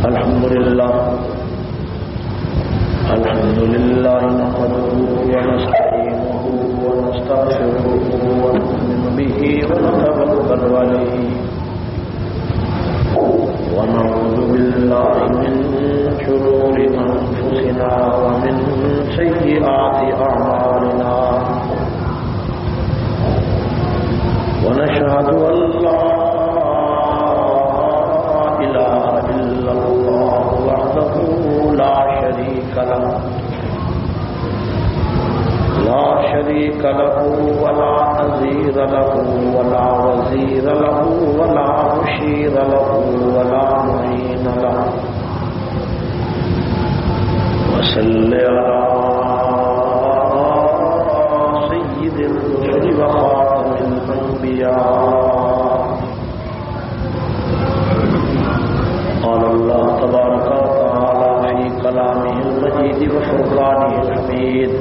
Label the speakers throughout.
Speaker 1: الحمد لله نحمده ونستعينه ونستغفره ونؤمن به ونتوكل عليه ونعوذ بالله من شرور أنفسنا ومن سيئات أعمالنا ونشهد أن لا إله إلا الله وحده لا شريك له ولا نظير له ولا وزير له ولا مشير له ولا معين له وصل على سيد الرسل وخاتم الأنبياء. قال الله تبارك وتعالى في كلامه المجيد وفرقانه الحميد: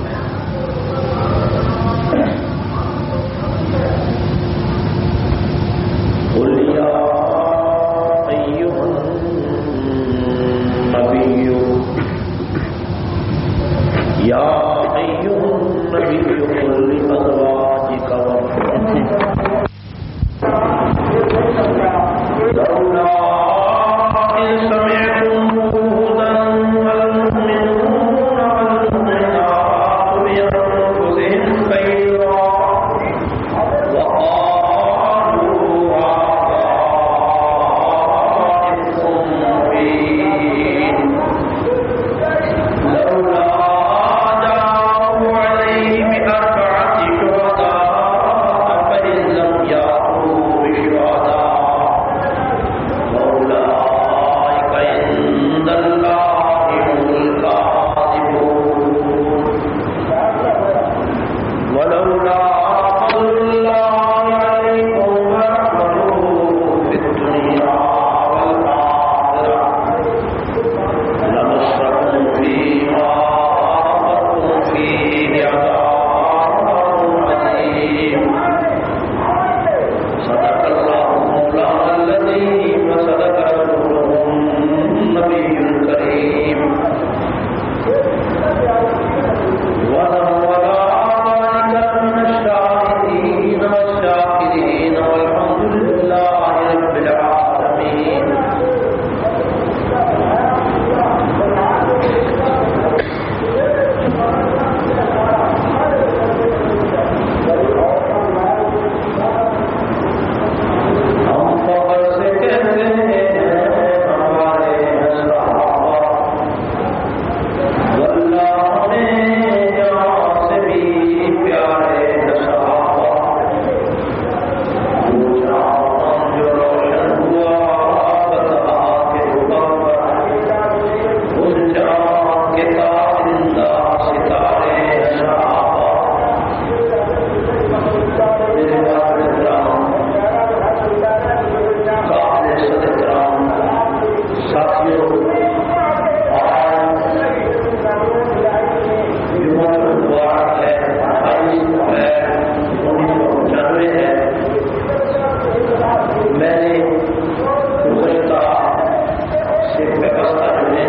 Speaker 1: قل يا أيها النبي قل لأزواجك لولا إن سمعتموه ظن المؤمنون والمؤمنات بأنفسهم خيرا وقالوا هذا إفك مبين لولا جاءوا عليه بأربعة شهداء فإن لم يأتوا بشهداء فأولئك عند الله هم الكاذبون. ولولا فضل الله عليكم ورحمته في الدنيا والآخرة لمسكم فيما أخذتم فيه عذاب عظيم. صدق الله مولانا العظيم وصدق رسوله النبي الكريم. ونحن على ذلك من الشاهدين والشاكرين والحمد لله رب العالمين. ہم فخر سے کہتے ہیں ہمارے صحابہ، واللہ ہمیں جہاں سے بھی پیارے صحابہ. وہ جہاں جو روشن ہوا بتا کے حکم پر، اس جہاں کے تابندہ ستارے صحابہ. میرے والد کرام، قابل صد کرام، ساتھیوں، آج جمعہ مبارک ہے، 28 اپریل 1995 ہے. میں نے گزشتہ سے ویبستہ میں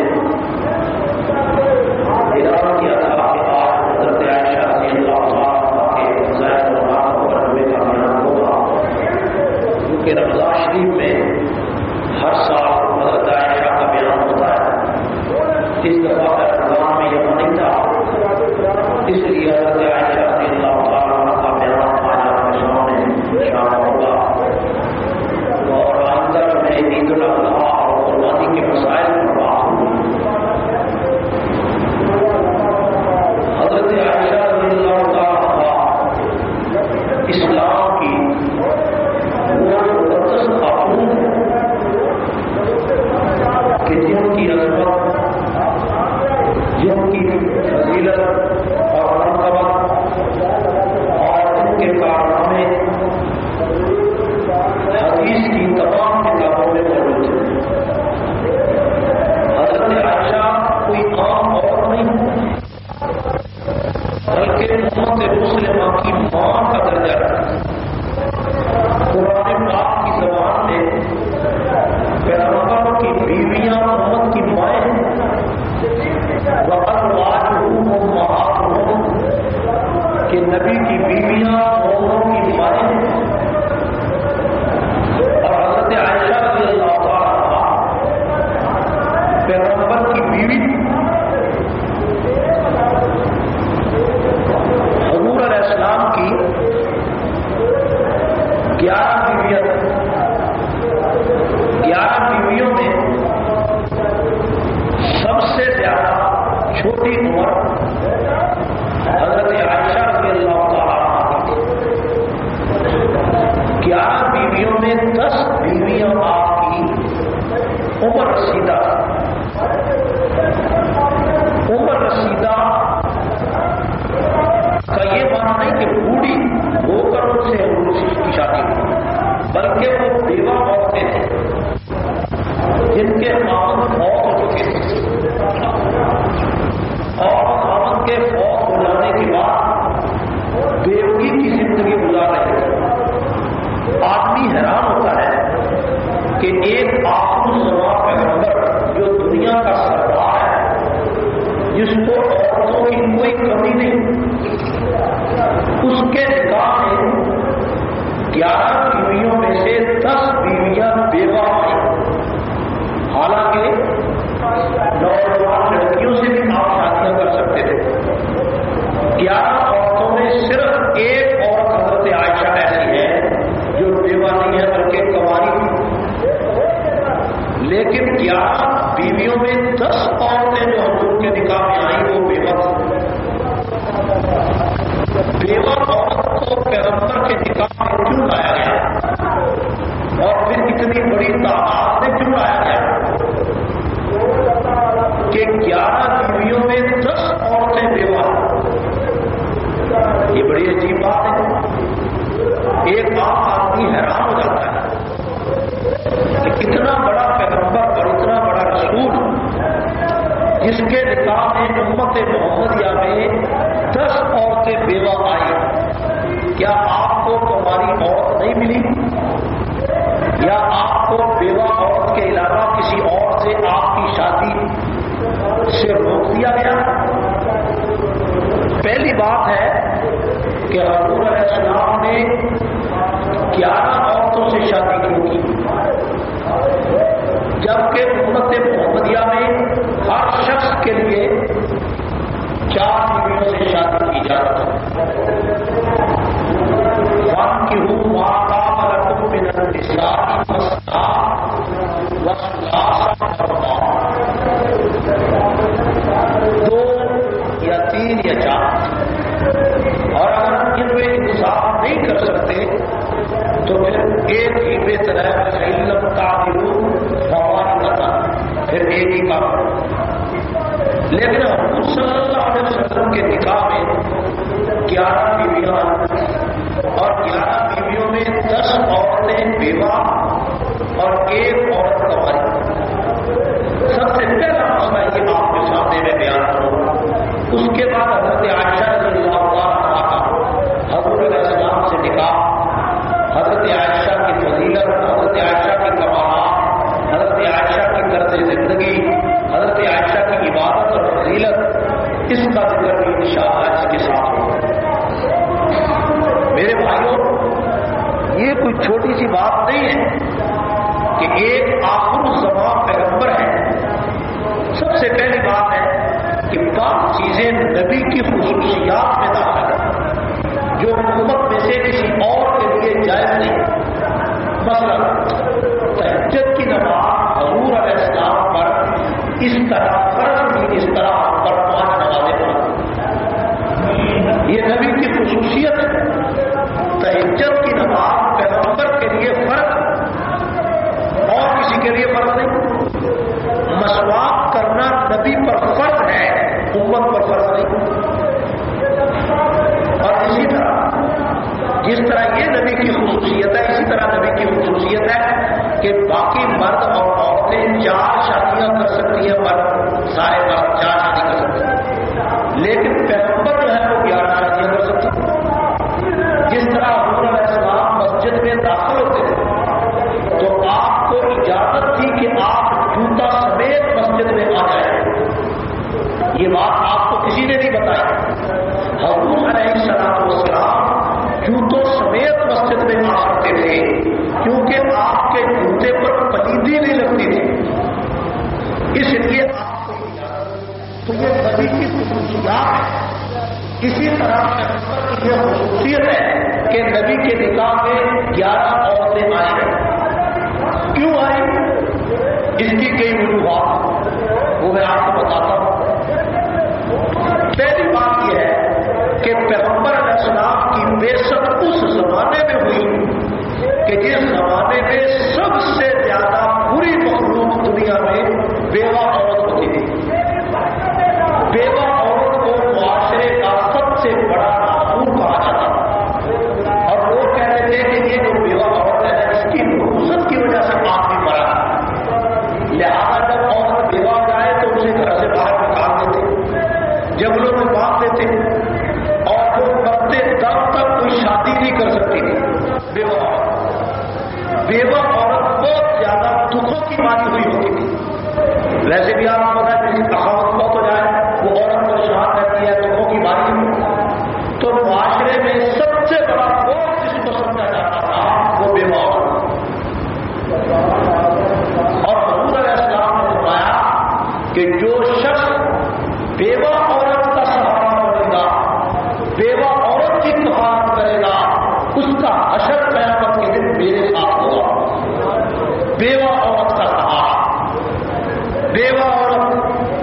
Speaker 1: اعلان کیا تھا کہ آج حضرت عائشہ رضی اللہ عنہا کے فضائل و آثار پر ہمیں کا بیان ہوگا، کیونکہ رمضان شریف میں ہر سال حضرت عائشہ کا بیان ہوتا ہے. اس دفعہ رمضان میں یہ نہیں تھا، اس لیے حضرت عائشہ رضی اللہ عنہا کا بیان آج آپ کے سامنے شامل ہوگا. اور آئندہ میں عید الاضحیٰ اور قربانی کے مسائل پر بات ہوگی. حضرت عائشہ رضی اللہ عنہا اسلام کی وہ مقدس خاتون ہے کہ جن کی عظمت، جن کی فضیلت اور مرتبہ چھوٹی عمر حضرت عائشہ رضی اللہ تعالیٰ عنہ کی 11 بیویوں میں 10 بیویاں آپ کی عمر رسیدہ کا یہ معنی نہیں کہ بوڑھی ہو کر ان سے کی شادی بلکہ وہ بیوہ عورتیں تھیں جن کے خاوند فوت ہو چکے تھے اور خاوند کے فوت ہو جانے کے بعد بیوگی کی زندگی گزار رہے تھے. آدمی حیران ہوتا ہے کہ ایک آخر الزمان پیغمبر جو دنیا کا سردار ہے جس کو عورتوں کی کوئی کمی نہیں، اس کے نکاح میں 11 بیویوں میں سے 10 بیویاں بیوہ آئیں. حالانکہ نوجوان لڑکیوں سے بھی آپ شادیاں کر سکتے تھے. 11 عورتوں میں صرف ایک عورت حضرت عائشہ ایسی ہے جو بیوہ نہیں ہے بلکہ کنواری تھی. لیکن 11 بیویوں میں 10 عورتیں جو حضور کے نکاح میں آئیں وہ بیوہ تھیں. بیوہ عورت کو پیغمبر کے نکاح میں کیوں لایا گیا اور پھر اتنی بڑی تعداد میں کیوں لایا گیا کہ 11 بیویوں میں 10 عورتیں بیوہ؟ یہ بڑی عجیب بات ہے. ایک عام آدمی حیران ہو جاتا ہے کہ اتنا بڑا پیغمبر اور اتنا بڑا رسول جس کے نکاح میں امت محمدیہ میں 10 عورتیں بیوہ آئی، کیا آپ کو تمہاری عورت نہیں ملی یا آپ کو بیوہ عورت کے علاوہ کسی اور سے آپ کی شادی سے روک دیا گیا؟ پہلی بات ہے کہ حضور علیہ السلام نے 11 عورتوں سے شادی کیوں کی جبکہ امت محمدیہ میں ہر شخص کے لیے 4 بیویوں سے شادی کی اجازت ہے. وَانكِحُوا مَا طَابَ لَكُم مِّنَ النِّسَاءِ مَثْنَىٰ وَثُلَاثَ وَرُبَاعَ. 2 یا 3 یا 4. اور اگر ان میں انصاف نہیں کر سکتے تو پھر ایک ہی بہتر ہے. فَإِن تَعْدِلُوا فَوَاحِدَةً، پھر ایک ہی کام. لیکن حضور صلی اللہ علیہ وسلم کے نکاح میں 11 بیویاں اور 11 بیویوں میں 10 عورتیں بیوہ اور ایک عورت کنواری. سب سے پہلا مسئلہ یہ آپ کے سامنے میں بیان کروں. اس کے بعد حضرت عائشہ رضی اللہ عنہا کا حضور علیہ السلام سے نکاح، حضرت عائشہ کی فضیلت، حضرت عائشہ کی کمالات، حضرت عائشہ کی طرز زندگی، حضرت عائشہ کی عبادت اور فضیلت، اس کا ذکر بھی انشاءاللہ اس کے ساتھ ہوگا. میرے بھائیوں، یہ کوئی چھوٹی سی بات نہیں ہے کہ ایک آخر الزمان پیغمبر ہے. سب سے پہلی بات ہے کہ بعض چیزیں نبی کی خصوصیات میں داخل ہیں جو امت میں سے کسی اور کے لیے جائز نہیں. مثلا تہجد کی نماز حضور علیہ السلام پر اس طرح فرض بھی اس طرح پر 5 نمازیں پڑھیں. یہ نبی کی خصوصیت ہے. تہجد کی نماز پیغمبر کے لیے فرض اور کسی کے لیے فرض نہیں. مسواک کرنا نبی پر فرض ہے، امت پر فرض نہیں. اور اسی طرح جس طرح یہ نبی کی خصوصیت ہے، اسی طرح نبی کی خصوصیت ہے کہ باقی مرد اور عورتیں 4 شادیاں کر سکتی ہیں. مرد سارے مرد 4 شادی کر سکتے ہیں، لیکن پیغمبر جو ہے وہ 11 شادیاں کر سکتے ہیں. جس طرح حضور علیہ السلام مسجد میں داخل ہوتے تھے تو آپ کو اجازت تھی کہ آپ جوتا سمیت مسجد میں آ جائیں. یہ بات آپ کو کسی نے نہیں بتائی. حضور علیہ السلام جوتوں سمیت مسجد میں آ سکتے تھے کیونکہ آپ کے جوتے پر پلیدی نہیں لگتی تھی. اس لیے آپ کو اجازت. تو یہ نبی کی خصوصیات ہے. اسی طرح پیغمبر کی یہ خصوصیت ہے کہ نبی کے نکاح میں 11 عورتیں آئی ہیں. کیوں آئی؟ اس کی کئی وجوہات وہ میں آپ کو بتاتا ہوں. بے شک اس زمانے میں ہوئی کہ جس زمانے میں سب سے زیادہ بری مخلوق دنیا میں بیوہ عورت ہوتی تھی. بیوہ عورت کو معاشرے کا سب سے بڑا ناخون کہا جاتا تھا اور لوگ کہہ رہے تھے کہ یہ جو بیوہ عورت ہے اس کی حسن کی وجہ سے آدمی مرا. لہٰذا جب عورت بیوہ ہو جائے تو اسے گھر سے باہر نکال دیتے, جنگلوں میں باندھ دیتے اور وہ مرتے دم تک کوئی شادی نہیں کر سکتی تھی. بیوہ عورت بہت زیادہ دکھوں کی مانی ہوئی ہوتی تھی. ویسے بھی آپ کو پتا ہے کسی کہاوت بہت ہو جائے وہ عورت پریشان رہتی ہے دکھوں کی مانی ہوئی, تو معاشرے میں سب سے بڑا بوجھ جس کو سمجھا جاتا تھا وہ بیوہ عورت. اور حضور علیہ السلام نے فرمایا کہ جو شخص بیوہ عورت کا سہارا بنے گا, بیوہ عورت کی کفالت کرے گا, اس کا حشر قیامت کے دن میرے ساتھ ہوگا. بیوہ عورت کا سہارا, بیوہ عورت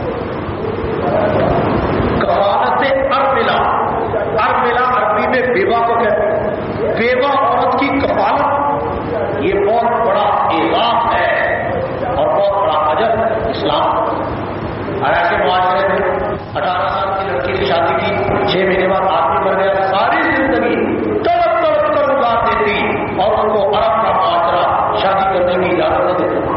Speaker 1: کفالت ارملہ, ارملہ عربی میں بیوہ کو کہتے ہیں. بیوہ عورت کی کفالت یہ بہت بڑا اعزاز ہے اور بہت بڑا اجر اسلام. اور ایسے معاشرے میں 18 سال کی لڑکی کی شادی کی, 6 مہینے بعد آدمی مر گیا, ساری زندگی تڑپ تڑپ کر گزار دیتی اور ان کو عرب کا معاشرہ شادی کرنے کی اجازت نہیں دیتا.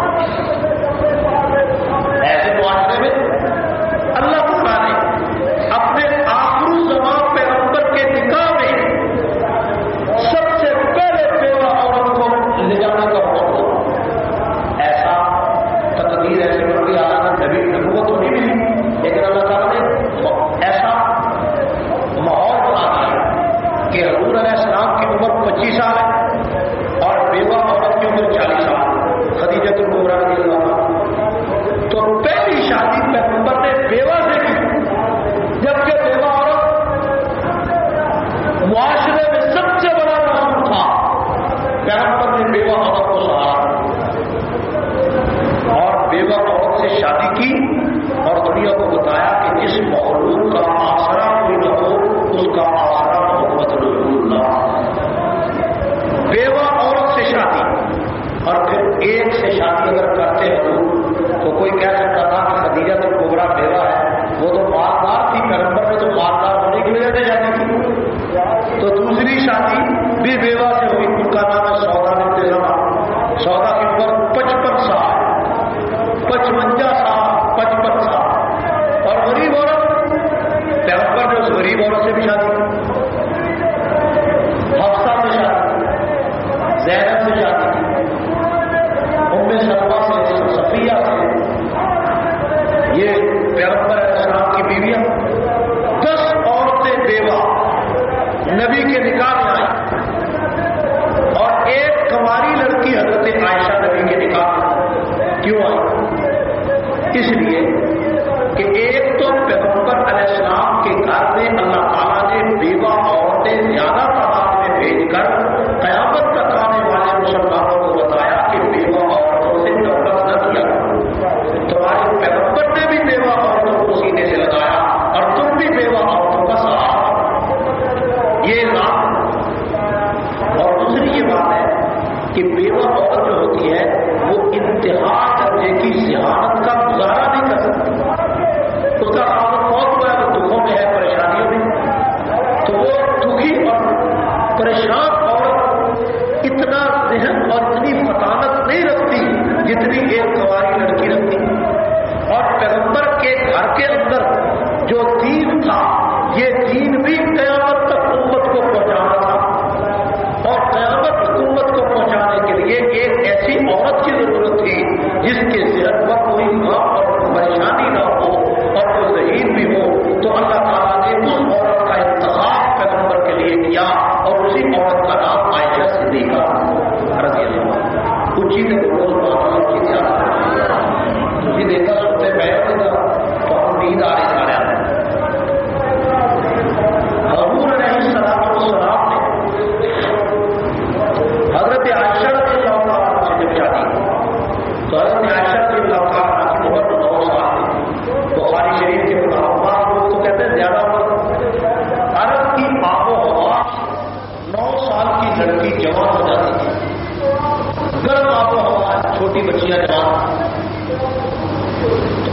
Speaker 1: ایسے معاشرے میں اللہ تعالیٰ نے اپنے آخری زمان پیغمبر کے نکاح میں سب سے پہلے بیوہ عورت کو لے جانے کا حکم دیا. ایسا تقدیر ایسے بن گئی, حالانکہ نبی نبوت تو نہیں ملی, لیکن اللہ تعالیٰ نے ایسا ماحول بنا دیا کہ حضور علیہ السلام کی عمر 25 سال ہے اور بیوہ عورت کی عمر 40 سال, خدیجہ کبریٰ رضی اللہ عنہا. تو پہلی شادی پیغمبر نے بیوہ سے کی, جبکہ بیوہ عورت معاشرے میں سب سے بڑا رسول تھا. پیغمبر نے بیوہ عورت کو سہارا اور بیوہ عورت سے شادی کی اور دنیا کو بتایا کہ جس مخلوق کا آسرا کوئی نہ ہو اس کا آسرا محمد رسول اللہ. بیوہ عورت سے شادی اور پھر ایک سے شادی اگر کرتے ہو تو کوئی کہہ سکتا تھا کہ خدیجہ تو کبریٰ بیوہ ہے, وہ تو مالدار تھی, پیغمبر نے تو مالدار ہونے کی وجہ سے شادی کی. تو دوسری شادی بھی بیوہ سے ہوئی, ان کا نام ہے سودا بنت زمعہ. سودا کی عمر 55 سال, 55 سال, 55 سال. اور غریب عورت, پیغمبر نے اس غریب عورت سے بھی شادی کی, حفصہ سے شادی, زینب سے شادی, ام سلمہ سے, صفیہ سے. یہ پیغمبر علیہ السلام کی بیویاں 10 عورتیں بیوہ نبی کے نکاح میں آئی اور ایک کماری لڑکی حضرت عائشہ نبی کے نکاح میں. کیوں آئی؟ اس لیے کہ ایک تو پیغمبر علیہ السلام کے گھر میں اللہ تعالیٰ نے بیوہ عورتیں زیادہ تعداد میں بھیج کر قیامت تک آنے والے مسلمانوں کو بتایا کہ بیوہ عورتوں سے نفرت نہ کیا. تمہارے پیغمبر نے بھی بیوہ عورتوں کو سینے سے لگایا اور تم بھی بیوہ عورتوں کا سہارا. یہ بات. اور دوسری یہ بات ہے کہ بیوہ عورت جو ہوتی ہے وہ انتہا درجے کی ذہانت کا گزارا نہیں کر سکتی. اس کا خاص بہت ہوا ہے, وہ دکھوں میں ہے, پریشانیوں میں, تو وہ دکھی اور پریشان عورت اتنا ذہن اور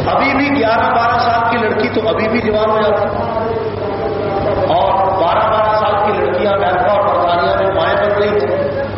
Speaker 1: ابھی بھی 11-12 سال کی لڑکی تو ابھی بھی جوان ہو جاتی، اور 12-12 سال کی لڑکیاں امریکہ اور برطانیہ میں مائیں بن رہی تھیں۔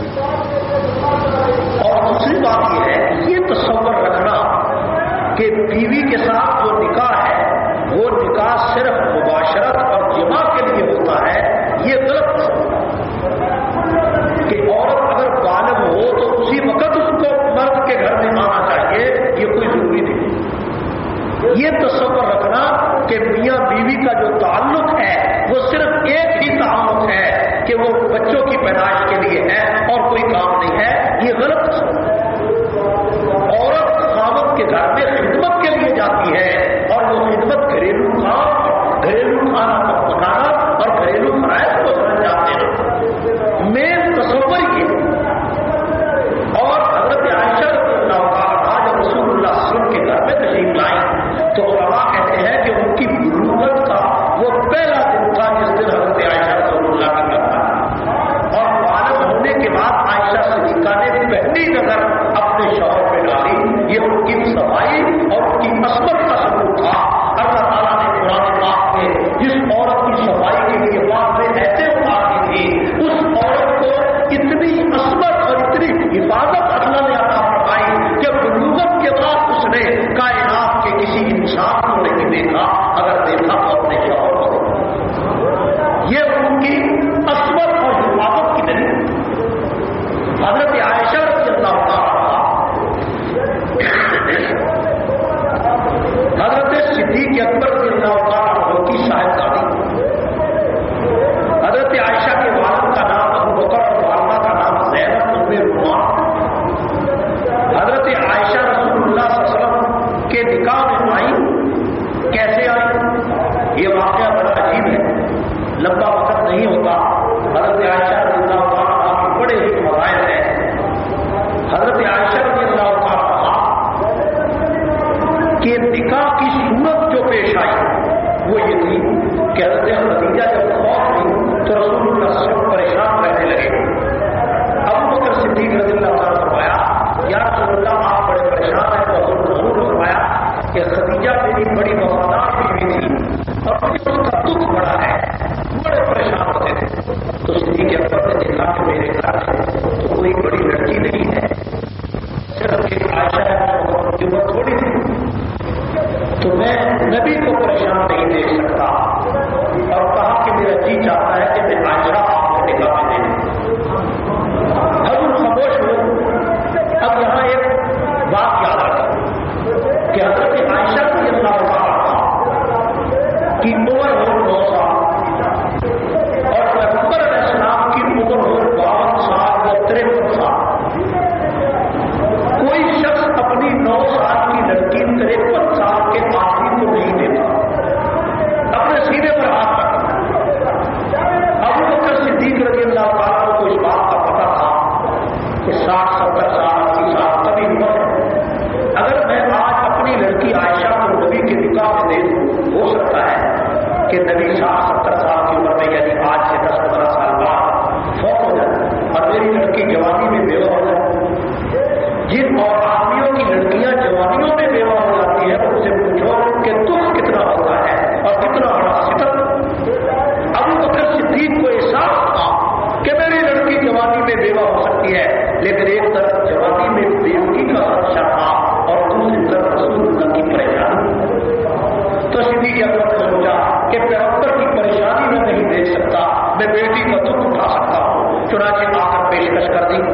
Speaker 1: اور دوسری بات یہ ہے، یہ تصور رکھنا کہ بیوی کے ساتھ جو نکاح ہے وہ نکاح صرف مباشرت اور جماع کے لیے ہوتا ہے، یہ غلط تصور ہے کہ عورت اگر بالغ ہو تو اسی وقت اس کو مرد کے گھر میں آنا چاہیے، یہ کوئی ضروری نہیں۔ یہ تصور رکھنا کہ میاں بیوی کا جو تعلق ہے وہ صرف ایک ہی تعلق ہے کہ وہ بچوں کی پیدائش کے لیے ہے اور کوئی کام نہیں ہے، یہ غلط تصور ہے۔ عورت خاوند کے گھر میں خدمت کے لیے جاتی ہے، اور وہ خدمت گھریلو کام، گھریلو کھانا پکانا اور گھریلو فرائض کو سمجھ جاتے ہیں۔ مین تصور یہ، اور حضرت عائشہ رضی اللہ عنہا جب رسول اللہ صلی اللہ علیہ وسلم کے گھر میں تشریف لائیں تو علماء کہتے ہیں کہ ان کی بلوغت کا وہ پہلا دن تھا جس دن حضرت عائشہ رسول اللہ کے گھر آئی، اور بالغ ہونے کے بعد عائشہ صدیقہ نے پہلی نظر اپنے شوہر پہ ڈالی۔ یہ ان کی صفائی اور ان کی عصمت کا ثبوت تھا۔ اللہ تعالیٰ نے قرآن پاک میں جس عورت کی صفائی کے لیے واضح ایسے اتار دی تھی، اس عورت کو اتنی عصمت اور اتنی حفاظت اللہ نے عطا فرمائی کہ بلوغت کے بعد اس نے کائنات کے کسی انسان کو نہیں دیکھا، اگر دیکھا تو اپنے شوہر کو۔ یہ ان کی عصمت اور حفاظت کی دلیل۔ حضرت عائشہ رضی اللہ عنہا حضرت صدیق اکبر رضی اللہ عنہ کی صاحبزادی، حضرت عائشہ کے والد کا نام ابو بکر اور والدہ کا نام زینب ام رومان۔ حضرت عائشہ رسول اللہ صلی اللہ علیہ وسلم کے نکاح میں آئیں، کیسے آئیں؟ یہ واقعہ بڑا عجیب ہے، لمبا وقت نہیں ہوتا۔ حضرت عائشہ رضی اللہ عنہ کے بڑے ہی فضائل ہیں۔ حضرت عائشہ رضی اللہ عنہ کہ نکاح کی صورت جو پیش آئی وہ یہ تھی کہ حضرت خدیجہ جب فوت ہوئی تو رسول اللہ صلی اللہ علیہ وسلم پریشان رہنے لگے۔ ابو بکر صدیق رضی اللہ عنہ نے فرمایا، یا رسول اللہ آپ بڑے پریشان ہیں، تو حضور نے فرمایا کہ خدیجہ میری بڑی وفادار بیوی تھی اور مجھے اس کا دکھ بڑا ہے، بڑے پریشان ہوتے تھے۔ تو صدیق اکبر نے دیکھا کہ میرے گھر میں تو کوئی بڑی لڑکی نہیں ہے، صرف ایک عائشہ ہے، کی عمر تھوڑی تھی، تو میں نبی کو پریشان نہیں دیکھ سکتا، اور کہا کہ میرا جی چاہتا ہے کہ میں عائشہ آپ کو نکاح میں دے دوں۔ حضور خاموش ہو۔ اب یہاں ایک بات یاد رکھا کہ حضرت عائشہ رضی اللہ عنہا کی عمر ہو 9 سال اور پیغمبر علیہ السلام کی عمر ہو 52 سال یا 53 سال۔ کوئی شخص اپنی 9 سال کی لڑکی 53 سال کے آدمی کو نہیں دیتا، اپنے سینے پر ہاتھ رکھتا۔ ابو بکر صدیق رضی اللہ تعالیٰ کو اس بات کا پتا تھا کہ 60-70 سال 80 سال کبھی عمر ہے، اگر میں آج اپنی لڑکی عائشہ کو نبی کے نکاح میں دے دوں، ہو سکتا ہے کہ نبی 60-70 سال کی عمر میں یعنی آج سے 10-15 سال بعد فوت ہو جائے اور میری لڑکی جوانی میں بیوہ ہو جائے۔ جن اور آدمیوں کی لڑکیاں جوانیوں میں بیوہ ہو جاتی ہے ان سے پوچھو کہ دکھ کتنا ہوتا ہے اور کتنا بڑا ستم۔ ابو بکر صدیق کو احساس تھا کہ میری لڑکی جوانی میں بیوہ ہو سکتی ہے، لیکن ایک طرف جوانی میں بیوگی کا خدشہ تھا اور دوسری طرف رسول اللہ کی پریشانی۔ تو صدیق اکبر نے سوچا کہ پیغمبر کی پریشانی میں نہیں دیکھ سکتا، میں بیٹی کا دکھ اٹھا سکتا ہوں۔ چنانچہ آ کر پیشکش کر دی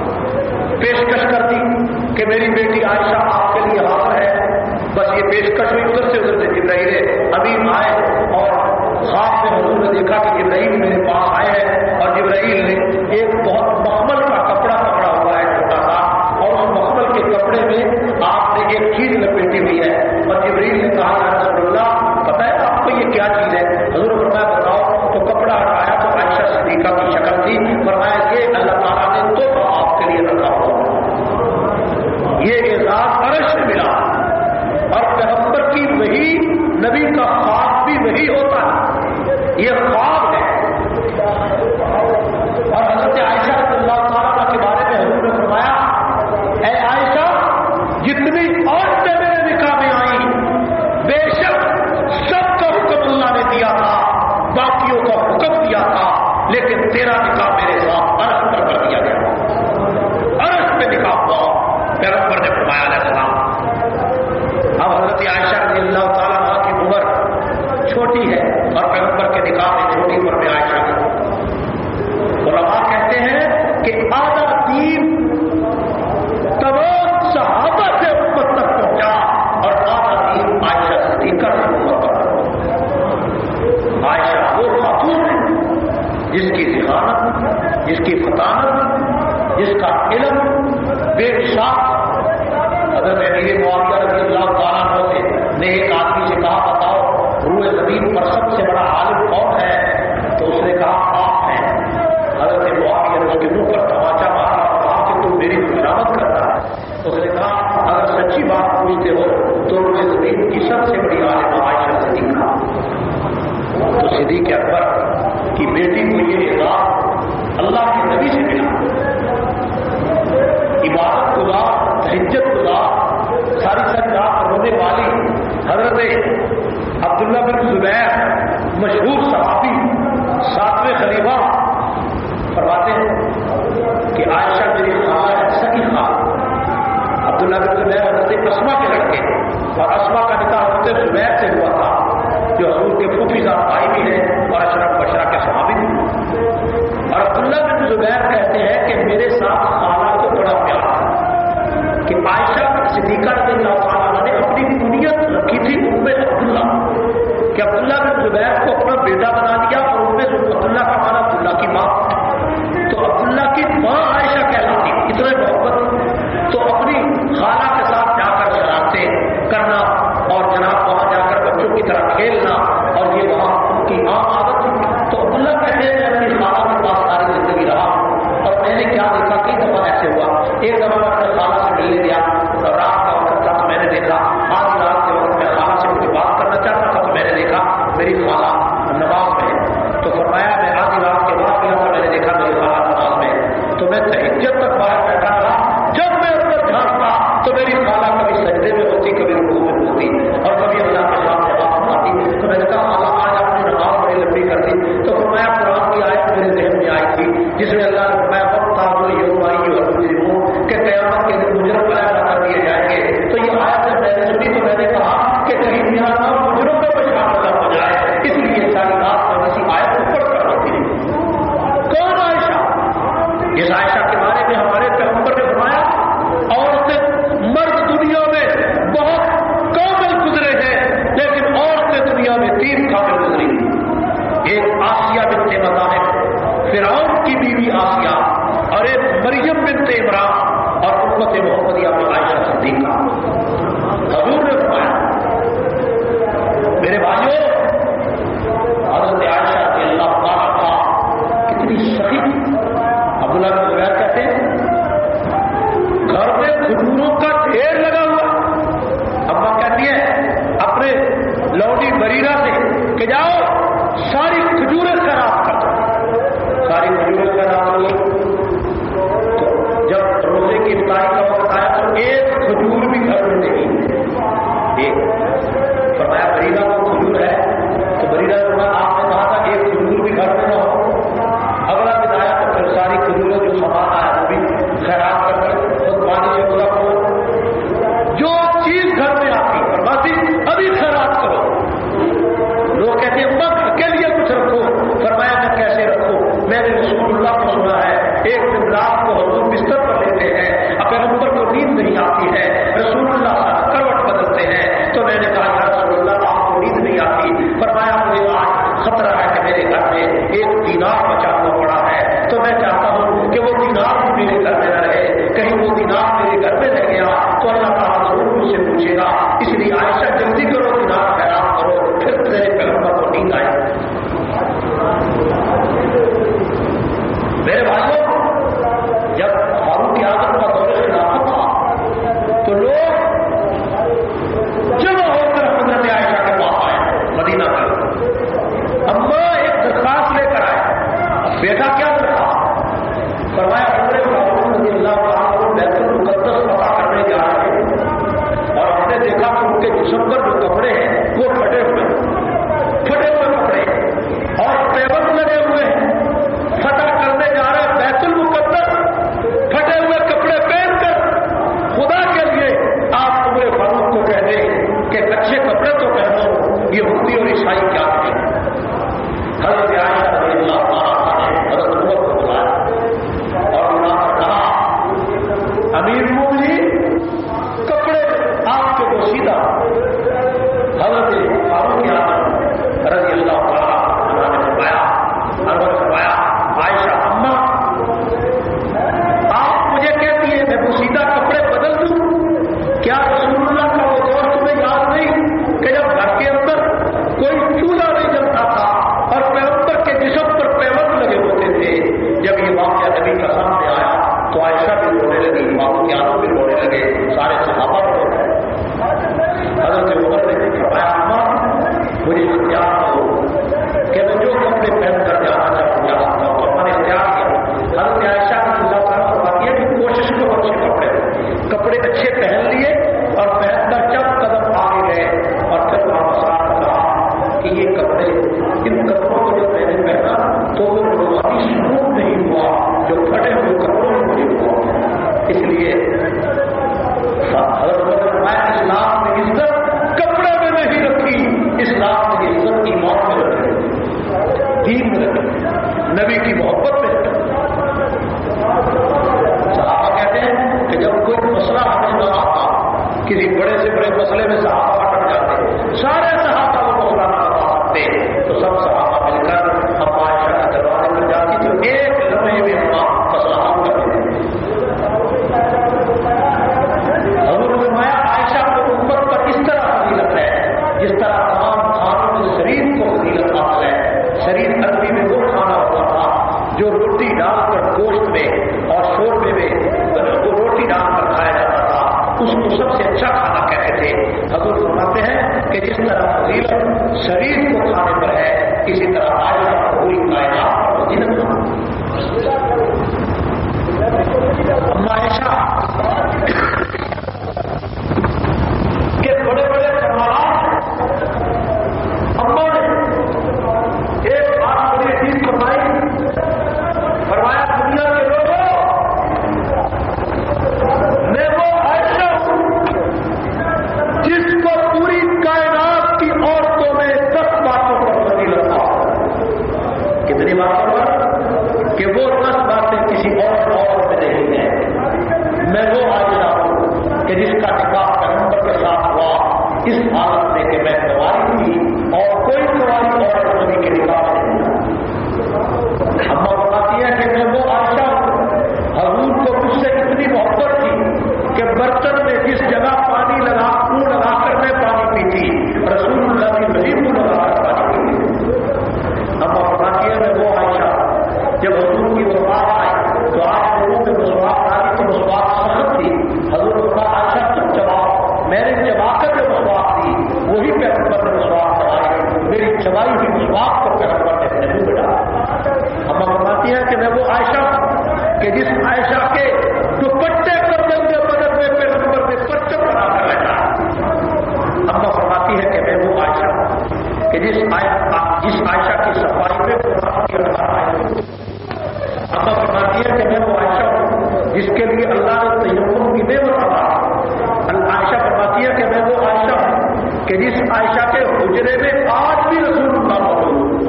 Speaker 1: کہ میری بیٹی عائشہ آپ کے لیے حاضر ہے۔ بس یہ پیشکش ہوئی، ادھر سے جبرائیل امین آئے اور خواب میں حضور نے دیکھا کہ جبرائیل میرے پاس آئے ہیں، اور جبرائیل نے ایک بہت مخمل کا کپڑا پکڑا ہوا ہے چھوٹا سا، اور اس مخمل کے کپڑے میں آپ نے ایک چیز لپیٹی ہوئی ہے، اور جبرائیل نے کہا یا رسول اللہ پتہ ہے آپ کو یہ کیا چیز ہے؟ حضور نے فرمایا بتاؤ۔ تو کپڑا ہٹایا تو عائشہ صدیقہ کی شکل تھی، فرمایا یہ اللہ تعالیٰ نے تو آپ کے لیے رکھا ہوا، یہ اعزاز عرش سے ملا۔ اور پیغمبر کی روئے زمین کی سب سے بڑی عالمہ عائشہ صدیقہ. تو صدیق اکبر کی بیٹی کو یہ اعزاز اللہ کے نبی سے ملا. عبادت گزار، تہجد گزار، ساری ساری رات رونے والی حضرت عبداللہ بن زبیر مشہور صحابی 7ویں خلیفہ فرماتے ہیں کہ عائشہ میری خالہ ہے، سکی خالہ. عبداللہ بن زبیر حضرت اسما کے لڑکے اور اسما کا نکاح حضرت زبیر سے ہوا تھا جو حضور کے پھوپھی زاد بھائی بھی ہیں اور اشرف بشرا کے صحابی بھی. اور عبداللہ بن زبیر کہتے ہیں کہ میرے ساتھ خالہ کو بڑا پیار تھا کہ عائشہ صدیقہ رضی اللہ تعالیٰ نے اپنی کنیت رکھی تھی ام عبداللہ کہ عبداللہ بن زبیر کو اپنا بیٹا بنا دیا اور ام عبداللہ کا مانا عبداللہ کی ماں. تو عبداللہ کی ماں عائشہ کہلاتی اتنے محبت. تو اپنی خالہ کے ساتھ جا کر شرارتیں کرنا اور جناب وہاں جا کر بچوں کی طرح کھیلنا اور یہ وہاں ان کی عام عادت تھی. تو عبداللہ کہتے ہیں میں اپنی خالہ کے پاس ساری زندگی رہا اور میں نے کیا دیکھا کئی دفعہ ایسے ہوا. ایک دفعہ میں اپنے خالہ سے ملنے گیا اور رات کا وقت تھا تو میں نے دیکھا آج رات کے وقت میں خالہ سے مجھے بات کرنا چاہتا تھا تو میں نے دیکھا میری خالہ نماز میں. تو فرمایا میں آدھی رات کے بعد گیا تو میں نے دیکھا میری خالہ نماز میں. تو میں تہجد تک باہر بیٹھا رہا. جب میں اندر جھانکتا تو میری خالہ کبھی سجدے میں ہوتی کبھی رکوع میں ہوتی اور کبھی اللہ کے سامنے بات سناتی. تو میں نے کہا خالہ آج آپ نے نماز بڑی لمبی کر دی. تو فرمایا قرآن کی آیت میرے ذہن میں آئی تھی جس میں اللہ نے فرمایا کہ قیامت کے دن مجرم پیدا کر دیے جائیں گے. تو یہ آیت جب میں نے سنی تو میں نے کہا کہ کہیں میرا نام مجرم کا پہچان نہ ہو جائے اس لیے ساری رات میں کسی آیت کو پڑھ کر ہوتی ہے. کون عائشہ؟ اس عائشہ کے بارے میں ہمارے پیغمبر نے فرمایا عورتیں مرد دنیا میں بہت کامل گزرے ہیں لیکن عورتیں دنیا میں 3 کامل گزری. ایک آسیہ بنت مطالب فرعون کی بیوی آسیہ اور ایک مریم بنت عمران اور امت محمدیہ میں عائشہ صدیقہ. حضور نے فرمایا میرے بھائیوں حضرت عائشہ رضی اللہ تعالیٰ کا کتنی سخی. عبداللہ بن زبیر کہتے ہیں گھر میں کھجوروں کا ڈھیر لگا ہوا. اما کہتی ہے اپنے لوڈی بریرہ سے کہ جاؤ ساری کھجوریں خراب کر دو. ساری کھجوریں خراب کر دو. جب روزے کی افطاری کا وقت آیا تو ایک کھجور بھی گھر میں نہیں. ایک فرمایا بریرہ کو کھجور ہے تو بریرہ آپ نے کہا تھا ایک کھجور بھی گھر میں نہ ہو. اگلا دن آیا تو پھر ساری کھجوریں جو سامان آیا وہ بھی خراب کر کے تو پانی سے پورا کھولو. جو چیز گھر میں آتی فرماتی ابھی خراب کرو. لوگ کہتے ہیں مت کے لیے کچھ رکھو. فرمایا میں کیسے رکھوں؟ میں نے رسول اللہ کو سنا ہے ایک دن رات کو حضور بستر پر لیتے ہیں پیغمبر کو نیند نہیں آتی ہے رسول اللہ کروٹ بدلتے ہیں. تو میں نے کہا یا رسول اللہ آپ کو نیند نہیں آتی. فرمایا مجھے آج خطرہ ہے کہ میرے گھر میں ایک دینار بچا ہوا پڑا ہے تو میں چاہتا ہوں کہ وہ دینار بھی میرے گھر میں نہ رہے. کہیں وہ دینار میرے گھر میں رہ گیا تو اللہ تعالیٰ ضرور مجھ سے پوچھے گا. اس لیے عائشہ جلدی کرو دینار خیرات کرو پھر میرے پیغمبر کو نیند آئے. میرے بھائیوں جب فاروق اعظم کا دور خلافت تھا تو لوگ جمع ہو کر حضرت عائشہ کے پاس آئے مدینہ میں. اما ایک درخواست لے کر آئے. بیٹا کیا درخواست؟ فرمایا عمر فاروق رضی اللہ تعالیٰ بیت المقدس پتہ کرنے جا رہے ہیں اور ہم نے دیکھا کہ ان کے جسم پر جو کپڑے ہیں وہ پھٹے ہوئے کپڑے اور پیبند لگے ہوئے ہیں. فتح کرنے جا رہے ہیں بیت المقدس پھٹے ہوئے کپڑے پہن کر. خدا کے لیے آپ عمر فاروق کو کہہ دیں کہ اچھے کپڑے تو پہنو. یہ یہودی اور عیسائی کیا کریں؟ حضرت عائشہ رضی اللہ تعالیٰ نے حضرت عمر کو بلایا اور بلا کر کہا امیر المومنین کپڑے آپ کے بوسیدہ. حضرت فاروق اعظم رضی اللہ تعالیٰ نے فرمایا عائشہ اما آپ مجھے کہتی ہیں میں بوسیدہ کپڑے بدل دوں؟ کیا رسول اللہ کا وہ دور تمہیں یاد نہیں کہ جس طرح فضیلت شریر کو کھانے پر ہے اسی طرح عائشہ کو پوری کائنات پر فضیلت اما عائشہ کے بڑے بڑے کمالات اما نے ایک بات بڑی عجیب فرمایا دنیا کے لوگوں میں وہ عائشہ ہوں جس کو پوری کائنات کی عورتوں میں 10 باتوں پر فضیلت تھا. کتنی باتوں پر؟ کہ وہ 10 باتیں کسی اور عورت میں نہیں ہیں. میں وہ عائشہ ہوں کہ جس کا نکاح پیغمبر کے ساتھ ہوا اس حالت میں کہ میں کنواری تھی اور کوئی کنواری عورت نبی کے نکاح میں نہیں. اما بتاتی ہے کہ میں وہ عائشہ ہوں حضور کو مجھ سے اتنی محبت تھی کہ برتن میں جس جگہ پانی لگا منہ لگا کر میں پانی پیتی رسول اللہ کی وہی منہ لگا کر پانی پیتی. اما بتاتی ہے میں وہ عائشہ جب حضور کی وفات آئی تو آج لوگوں میں مسواک آئی تو مسواک سخت تھی. حضور نے کہا عائشہ تم چباؤ. میں نے چبا کر جو مسواک تھی وہی پیغمبر نے مسواک چبائی. میری چبائی ہوئی مسواک کو پیغمبر نے اپنے منہ میں ڈالا. اما فرماتی ہے کہ میں وہ عائشہ کہ جس عائشہ کے دوپٹے پر جلدے بدن میں پیغمبر نے پرچم بنا کر رکھا. اما فرماتی ہے کہ میں وہ عائشہ کہ جس عائشہ کی صفائی میں قرآن کی رکھا ہے. اما فرماتی ہے کہ میں وہ عائشہ ہوں جس کے لیے اللہ نے تیمم کی نعمت عطا. عائشہ فرماتی ہے کہ میں وہ عائشہ ہوں کہ جس عائشہ کے حجرے میں آج بھی رسول اللہ موجود.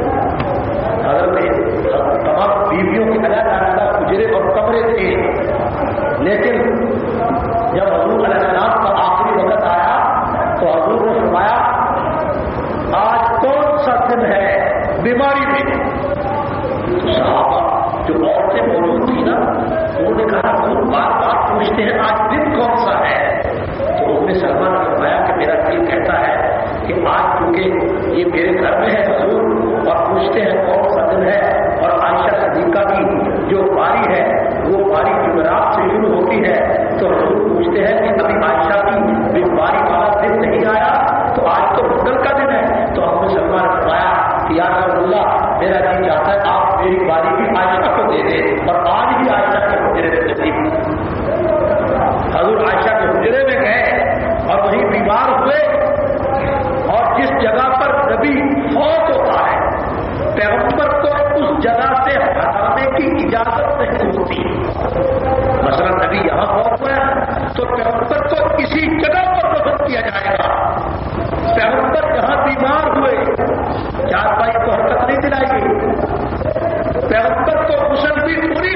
Speaker 1: حضرت تمام بیویوں کی الگ الگ حجرے اور کمرے تھے لیکن جب حضور علیہ السلام کا آخری وقت آیا تو حضور نے فرمایا آج کون سا دن ہے بیماری میں. صحابہ جو عورتیں موجود تھی نا انہوں نے کہا حضور بار بار پوچھتے ہیں آج دن کون سا ہے. تو ام سلمہ نے فرمایا کہ میرا دل کہتا ہے کہ آج کیونکہ یہ میرے گھر میں ہے حضور اور پوچھتے ہیں کون سا دن ہے. اور عائشہ صدیقہ کی جو باری ہے وہ باری جمعرات سے شروع ہوتی ہے تو حضور پوچھتے ہیں کہ ابھی عائشہ کی باری والا دن نہیں آیا تو آج تو منگل کا دن ہے. تو ام سلمہ نے فرمایا کہ یا رسول اللہ میرا جی چاہتا ہے آپ میری باری بھی عائشہ کو دے دیں اور آج بھی عائشہ کے حجرے میں تشریف. حضور عائشہ کے حجرے میں گئے اور وہیں بیمار ہوئے اور جس جگہ پر نبی فوت ہوتا ہے پیغمبر کو اس جگہ سے ہٹانے کی اجازت نہیں ہوتی. مثلا نبی یہاں فوت ہوا تو پیغمبر کو کسی جگہ پر دفن کیا جائے گا. پیغمبر جہاں بیمار ہوئے چارپائی کو حرکت نہیں دلائی گئی. پیغمبر کو غسل بھی پوری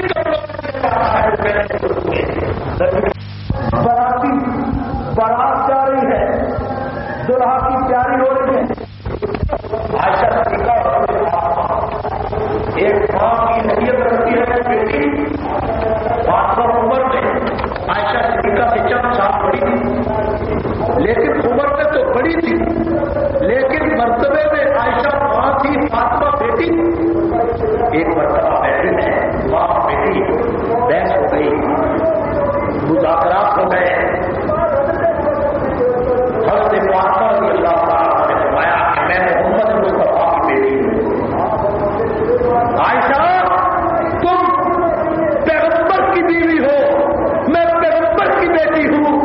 Speaker 1: براتی بارات جا رہی ہے دلہا کی تیاری ہو رہی ہے. عائشہ صدیقہ ایک ماں کی نیت رکھتی ہے بیٹی 500 عمر میں عائشہ صدیقہ سے چند سال بڑی تھی لیکن عمر میں تو بڑی تھی لیکن مرتبے میں عائشہ ماں تھی فاطمہ بیٹی. ایک مرتبہ بیٹھی ہے ماں بیٹی بحث ہو گئی مذاکرات ہو گئے. حضرت فاطمہ رضی اللہ تعالیٰ نے فرمایا کہ میں محمد مصطفیٰ کی بیٹی ہوں. عائشہ تم پیغمبر کی بیوی ہو میں پیغمبر کی بیٹی ہوں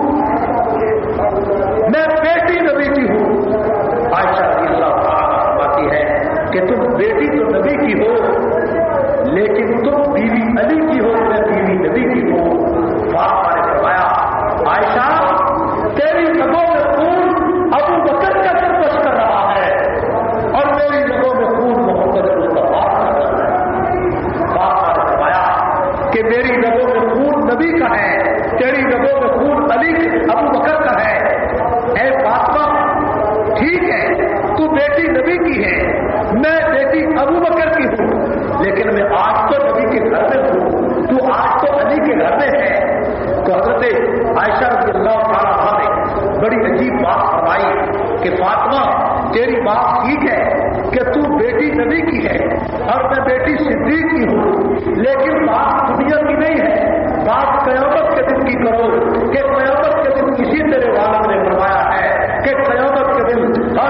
Speaker 1: میں بیٹی نبی کی ہوں. عائشہ رضی اللہ تعالیٰ فرماتی ہے کہ تم بیٹی تو نبی کی ہو لیکن تم بیوی علی کی ہو میں بیوی نبی کی ہوں. فاطمہ نے فرمایا عائشہ تیری رگوں میں خون ابو بکر کا سرپش کر رہا ہے اور میری رگوں میں خون محمد مصطفیٰ کا کر رہا ہے. فاطمہ نے فرمایا کہ میری رگوں میں خون نبی کا ہے تیری رگوں میں خون علی ابو بکر کا ہے. اے فاطمہ ٹھیک ہے تو بیٹی نبی کی ہے میں بیٹی ابو بکر کی ہوں لیکن میں آج تو نبی کے گھر میں ہوں تو آج تو علی کے گھر میں ہے. تو حضرت عائشہ رضی اللہ تعالیٰ عنہا نے بڑی عجیب بات فرمائی کہ فاطمہ تیری بات ٹھیک ہے کہ تو بیٹی نبی کی ہے اور میں بیٹی صدیق کی ہوں لیکن بات دنیا کی نہیں ہے بات قیامت کے دن کی کرو کہ قیامت کے دن کسی تیرے والد نے فرمایا ہے کہ قیامت کے دن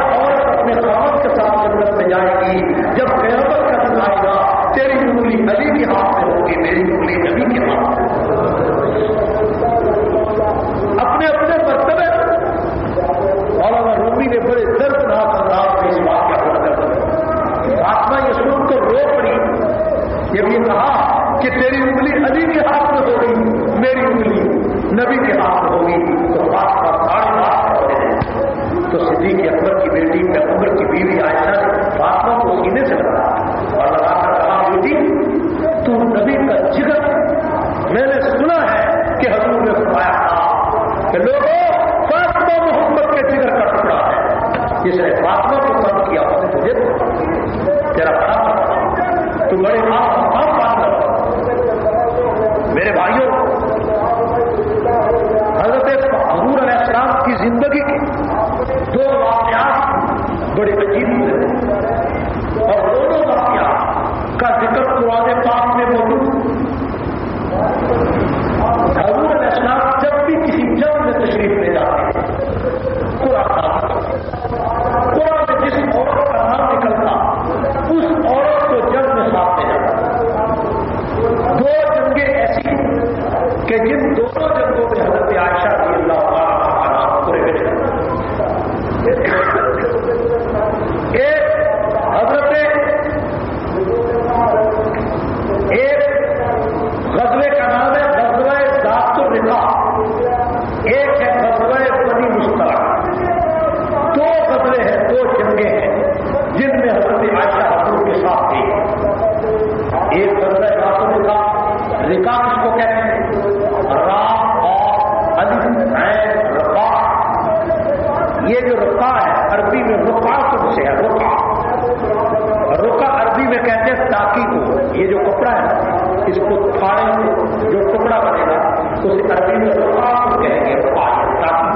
Speaker 1: جب یہ کہا کہ تیری انگلی علی کے ہاتھ میں ہوگی، میری انگلی نبی کے ہاتھ میں ہوگی، تو بات کا 8.5 ہو گئے۔ تو صدیق اکبر کی بیٹی پیغمبر کی بیوی عائشہ نے فاطمہ کو سینے سے لگا اور لگا کر کہا بیٹی تو نبی کا جگر، میں نے سنا ہے کہ حضور نے فرمایا تھا کہ لوگوں فاطمہ محمد کے جگر کا ٹکڑا ہے، جس نے فاطمہ کو قتل کیا اس نے تجھے تیرا بڑا تو بڑے آپ مان کر میرے بھائیوں، حضرت حضور علیہ السلام کی زندگی کے 2 واقعات بڑے عجیب ہوئے اور دونوں واقعات کا ذکر قرآن پاک میں موجود۔ حضور علیہ السلام جب بھی کسی جنگ میں تشریف لے جاتے ہیں، قرآن میں جس عورت کا نام نکلتا اس عورت کو جنگ میں ساتھ لے جاتا۔ 2 جنگیں ایسی کہ جن دونوں جنگوں میں حضرت عائشہ رضی اللہ عنہا کا نام پورے گئے۔ ایک غزوے کا نام ہے غزوہ ذات الرقاع، ایک ہے غزوہ بنی مصطلق۔ 2 غزوے ہیں، 2 جنگیں ہیں جن میں حضرت عائشہ حضور کے ساتھ تھی۔ ایک غزوہ ذات الرقاع، رقاع کس کو کہتے ہیں؟ را اور الف عین رقاع۔ یہ جو رقاع ہے عربی میں رقاع سے ہے، رقاع عربی میں کہتے ہیں تاکی کو۔ یہ جو کپڑا ہے اس کو پھاڑیں جو ٹکڑا بنے گا اسے عربی میں رقاع کہیں گے، رقاع تاکی۔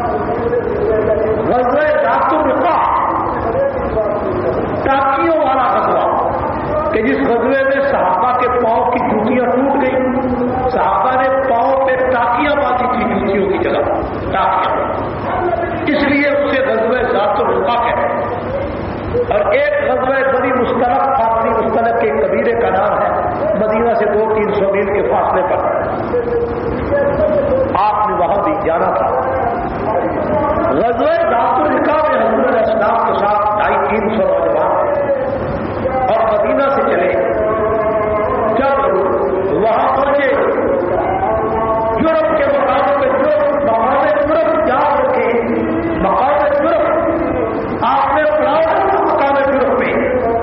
Speaker 1: غزوہ ذات الرقاع ٹاکیوں والا غزوہ کہ جس غزوے میں صحابہ کے پاؤں کی جوتیاں ٹوٹ گئیں، صحابہ نے پاؤں پہ ٹاکیاں باندھی تھی جوتیوں کی جگہ، ٹاکیاں، اس لیے اسے غزوہ ذات الرقاع کہتے ہیں۔ اور ایک غزوہ بنی مصطلق، بنی مصطلق کے قبیلے کا نام ہے، مدینہ سے 200-300 میل کے فاصلے پر آپ نے وہاں بھی جانا تھا۔ غزوہ ذات الرقاع میں حضور علیہ السلام کے ساتھ 250-300 نوجوان اور مدینہ سے چلے۔ جب وہاں پہنچے یورپ کے مقام پہ مقام یورپ جا رکھے، مقام یورپ آپ نے پڑھاؤ مقام یورپ میں،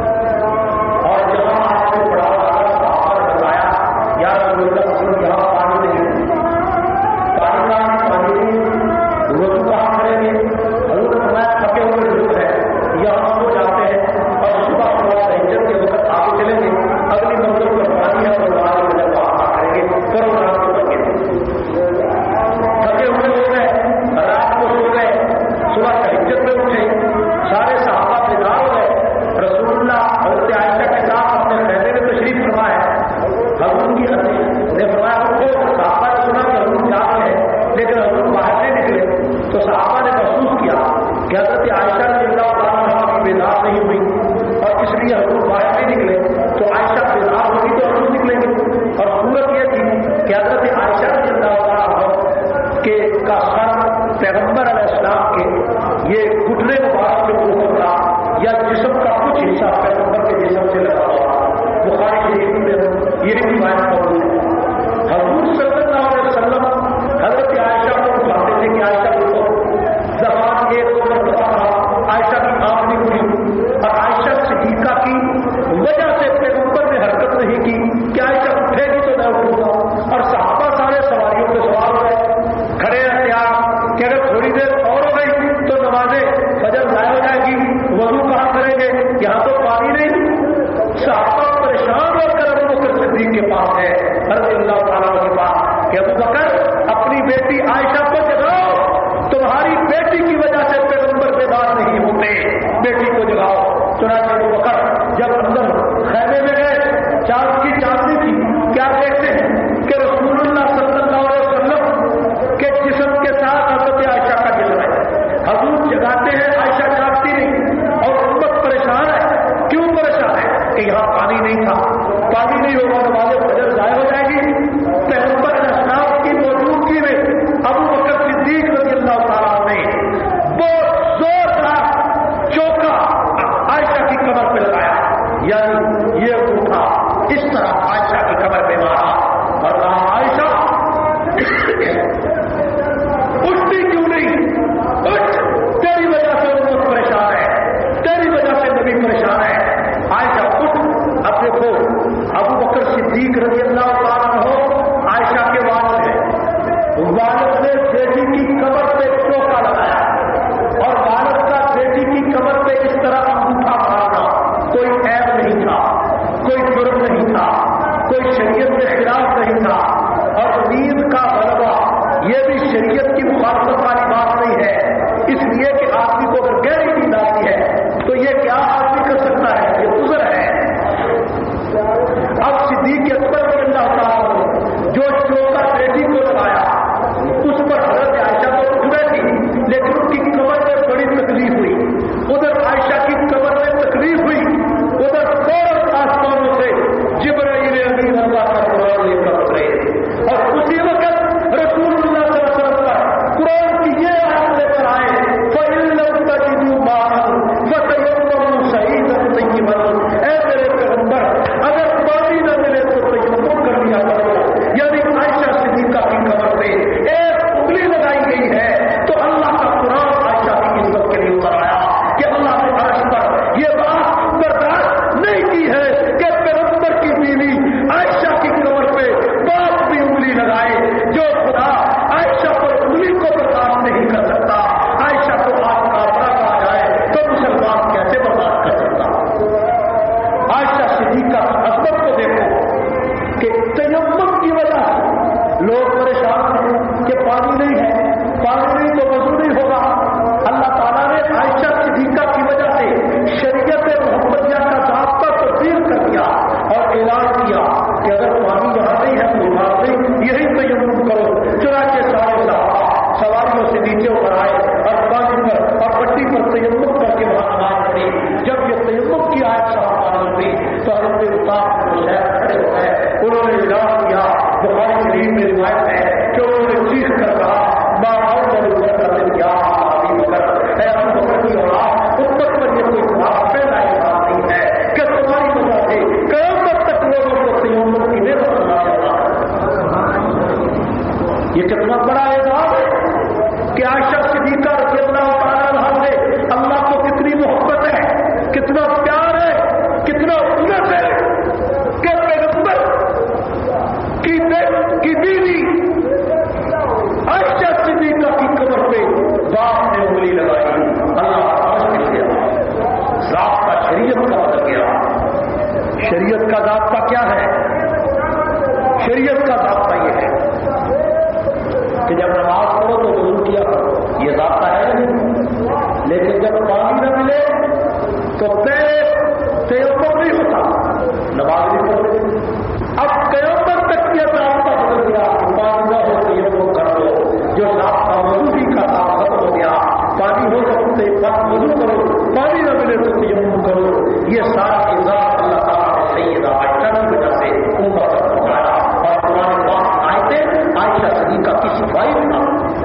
Speaker 1: اور جہاں آپ نے پڑھاؤ صحابہ نے بتایا یا رسول اللہ یہاں پانی نہیں، پانی نہیں، وضو کہاں کریں گے؟ حضور نے فرمایا تھکے ہوئے لوگ ہیں یہاں ہو جاتے ہیں اور صبح ہجرت کے وقت آگے چلیں گے، اگلی منزل پر پانی ہے اور آگے جب وہاں کریں گے پروگرام کو بن گے۔ تھکے ہوئے لوگ ہیں، رات کو سو گئے، صبح ہجرت میں اٹھے، سارے صحابہ بیدار ہو گئے۔ رسول اللہ حضرت عائشہ کے ساتھ اپنے خیمے میں تشریف فرما ہے، حضور کی نے فرمایا اٹھو، صحابہ نے سنا کہ حضور جاگ رہے ہیں لیکن حضور باہر نہیں نکلے، تو صحابہ نے محسوس کیا کہ حضرت عائشہ رضی اللہ عنہا کی بیدار نہیں ہوئی اور اس لیے حضور باہر نہیں نکلے، تو عائشہ بیدار ہوگی تو حضور نکلیں گے۔ اور صورت یہ تھی کہ حضرت عائشہ رضی اللہ عنہا کے کا سر پیغمبر علیہ السلام کے یہ گھٹنے مبارک کے اوپر تھا یا جسم کا کچھ حصہ پیغمبر کے جسم سے لگا ہوا۔ بخاری شریف میں یہ روایت موجود ہے۔ حضور صلی اللہ علیہ وسلم حضرت عائشہ کو اٹھاتے تھے کہ عائشہ کو زبان 1-2 مرتبہ کہا، عائشہ کی آنکھ نہیں کھلی، اور عائشہ صدیقہ کی وجہ سے پیغمبر نے حرکت نہیں کی کہ عائشہ اٹھے گی تو میں اٹھوں گا، اور صحابہ سارے سواریوں پہ سوار ہو گئے، کھڑے ہیں تیار کہ اگر تھوڑی دیر اور ہو گئی تو نمازیں فجر ضائع ہو جائے گی، وضو کہاں کریں گے، یہاں تو پانی نہیں۔ صحابہ پریشان ہو کر ابو بکر صدیق کے پاس ہے، رضی اللہ تعالیٰ کے پاس کہ جب پانی نہ ملے تو تیمم نہیں ہوتا، نماز نہیں پڑھتے۔ اب قیامت تک یہ راستہ بدل گیا، پانی نہ ہو تیمم کر لو، جو راستہ وضو کا کام ختم ہو گیا، پانی ہو سکتے وضو کرو، پانی نہ ملے تو تیمم کرو۔ یہ سارا نظام اللہ تعالیٰ نے سیدہ عائشہ کی وجہ سے امت تک پہنچایا، اور قرآن پاک آیتیں عائشہ صدیقہ کی صفائی تھا۔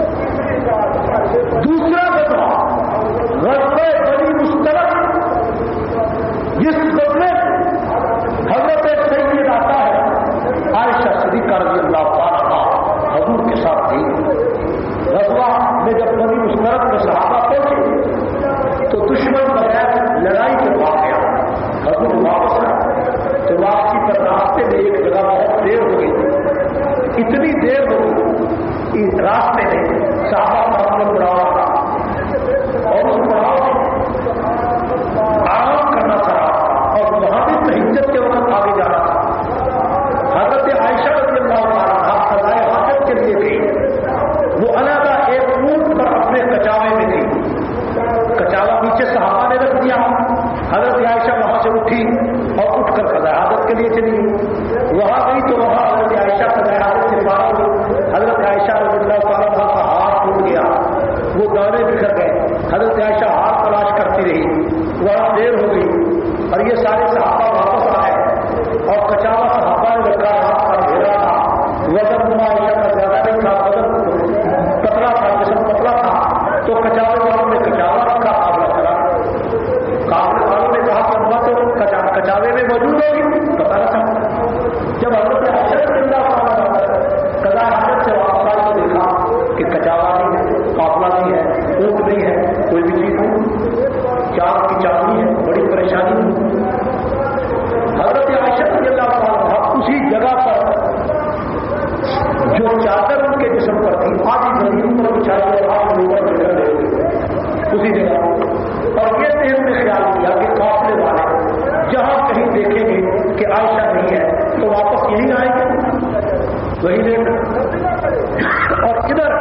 Speaker 1: دوسرا غزوہ غزوہ بنی مستلق، جس غزوے حضرت سید آتا ہے عائشہ صدیقہ رضی اللہ تعالیٰ حضور کے ساتھ تھی۔ غزوہ میں جب بنی مستلق میں صحابہ پہنچے تو دشمن بغیر لڑائی کے بھاگ گیا، حضور واپس آئے تو واپسی پر راستے میں ایک جگہ بہت دیر ہو گئی، اتنی دیر ہو گئی راستے میں صحابہ کا پڑاؤ تھا اور اس پڑاؤ آرام کرنا چاہا اور وہاں بھی تہجد کے وقت آگے جانا تھا۔ حضرت عائشہ رضی اللہ عنہا قضائے حاجت کے لیے گئی، وہ علیحدہ ایک اونٹ پر اپنے کچاوے میں گئی، کچاوا پیچھے صحابہ نے رکھ دیا، حضرت عائشہ وہاں سے اٹھی اور اٹھ کر قضائے حاجت کے لیے چلی، وہاں گئی تو وہاں حضرت عائشہ قضائے حاجت سے فارغ ہوئی، حضرت عائشہ رضی اللہ تعالیٰ کا ہاتھ ٹوٹ گیا، وہ دانے بکھر گئے، حضرت عائشہ ہاتھ تلاش کرتی رہی، وہاں دیر ہو گئی اور یہ سارے صحابہ واپس آئے اور کچاوا صحابہ نے رکھا، ہاتھ کا ڈھیرا تھا، وزن عائشہ کا زیادہ نہیں تھا، وزن پتلا تھا، جسم پتلا تھا، تو کچاوے والوں نے کچاوا رکھا، قابلہ کرا، قابلہ والوں نے کہا کہ امت تو کچاوے میں موجود ہوگی، پتہ نہ تھا۔ جب حضرت عائشہ رضی اللہ تعالیٰ قضاء حاجت سے واپس آئے تو دیکھا کہ کچاوا نہیں ہے، قافلہ نہیں ہے، اونٹ نہیں ہے، کوئی بھی چیز نہیں، چاند کی چاندنی ہے، بڑی پریشانی ہوئی۔ حضرت عائشہ رضی اللہ تعالیٰ اسی جگہ پر جو چادر ان کے جسم پر تھی آدھی زمین پر بچھائی اور آدھی اوپر بچھا رہے ہوئے اسی جگہ، اور یہ ذہن میں خیال کیا کہ قافلے والے جہاں کہیں دیکھیں گے کہ عائشہ نہیں ہے تو واپس یہی آئیں گے، وہی دیکھ۔ اور ادھر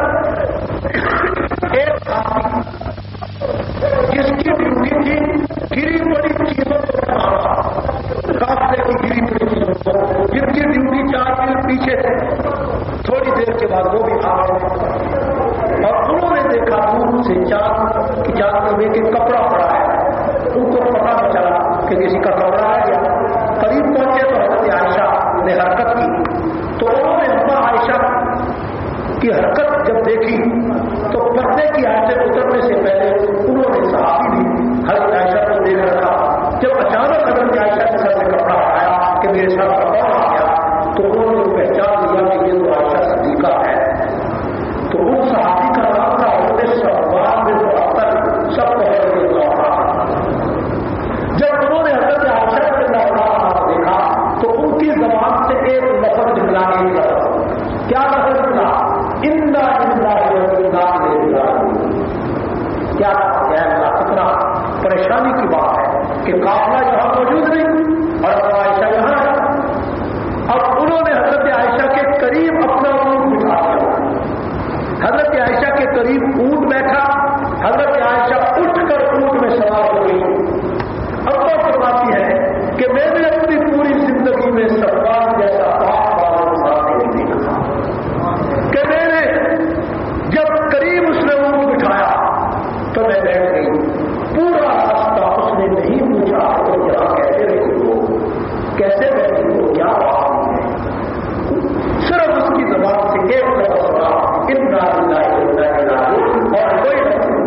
Speaker 1: ایک آدمی جس کی ڈیوٹی تھی گری پڑی چیزوں کو بنانا، قافلے کی گری پڑی چیزوں کو، جن کی ڈیوٹی 4 میل پیچھے تھی، تھوڑی دیر کے بعد وہ بھی آ گئے اور انہوں نے دیکھا دور سے چاند کی چاندنی میں کہ کپڑا پڑا ہے، ان کو پتا نہ چلا کہ کسی کا کپڑا ہے یا قریب پہنچے تو حضرت عائشہ نے حرکت کی، تو انہوں نے اما عائشہ کی حرکت جب دیکھی تو پردے کی آیتیں اترنے سے پہلے انہوں نے صحابی بھی حضرت عائشہ کو دیکھ رکھا، جب اچانک حضرت عائشہ کے سر میں کپڑا آیا کہ میرے سر پر کون آ گیا تو انہوں نے پہچان لیا کہ یہ تو عائشہ صدیقہ ہے، تو ان صحابی کا نام تھا حضرت صفوان بن معطل، سب کو حضرت اللہ عنہ۔ جب انہوں نے حضرت عائشہ رضی اللہ عنہ دیکھا تو ان کی زبان سے ایک لفظ نکلا، ایک لفظ، کیا لفظ نکلا؟ انا للہ و انا الیہ راجعون۔ کیا اللہ، کتنا پریشانی کی بات ہے کہ قافلہ یہاں موجود نہیں اور عائشہ یہاں ہے۔ اب انہوں نے حضرت عائشہ کے قریب اپنا اونٹ بٹھا دیا، حضرت عائشہ کے قریب اونٹ بیٹھا، حضرت عائشہ اٹھ کر اونٹ میں سوار ہو گئی۔ ابا فرماتی ہے کہ میں نے اپنی پوری زندگی میں صفوان جیسا پاک والا انسان نہیں دیکھا، کہ میں نے جب قریب اس نے اونٹ بٹھایا تو میں بیٹھ گئی، پورا راستہ اس نے نہیں پوچھا تو یہاں کیسے رہی ہو، کیسے بیٹھی ہو، کیا بات ہے، صرف اس کی زبان سے ایک لفظ سنا، انا للہ و انا الیہ راجعون، اور کوئی نہیں۔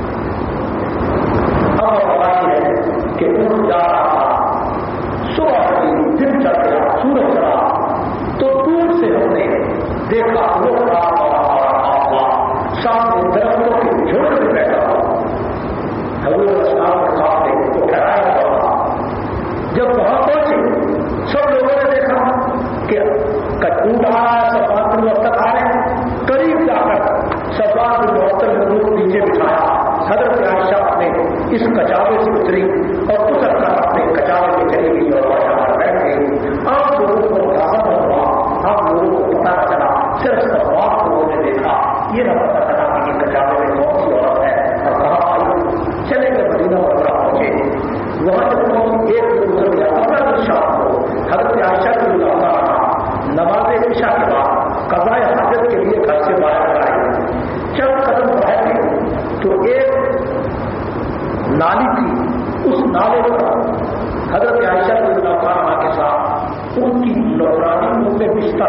Speaker 1: اب بات ہے کہ اونٹ جا رہا تھا، صبح دن چڑھ گیا، سورج چڑھا تو دور سے ہم نے دیکھا وہ سامنے درختوں کے جھنڈ میں بیٹھا ہوا حضور اسلام کے سامنے کو ٹھہرایا ہوا۔ جب وہاں پہنچے سب لوگوں نے دیکھا کہ اونٹ آ رہا ہے، صفوان بن معطل آ رہے ہیں، قریب جا کر صفوان بن معطل نے اونٹ نیچے بٹھایا، حضرت عائشہ اپنے اس کچاوے سے اتری اور اتر کر اپنے کچاوے میں چلی گئی اور وہاں پر بیٹھ گئی۔ آپ لوگوں کو اندازہ نہ ہوا، آپ لوگوں کو پتا نہ چلا، صرف صفوان کو لوگوں نے دیکھا، یہ نہ پتا چلا کہ یہ کچاوے میں کون سی عورت ہے اور کہاں آئی۔ نالی تھی، اس نالے پر حضرت عائشہ رضی اللہ عنہا کے ساتھ ان کی نورانی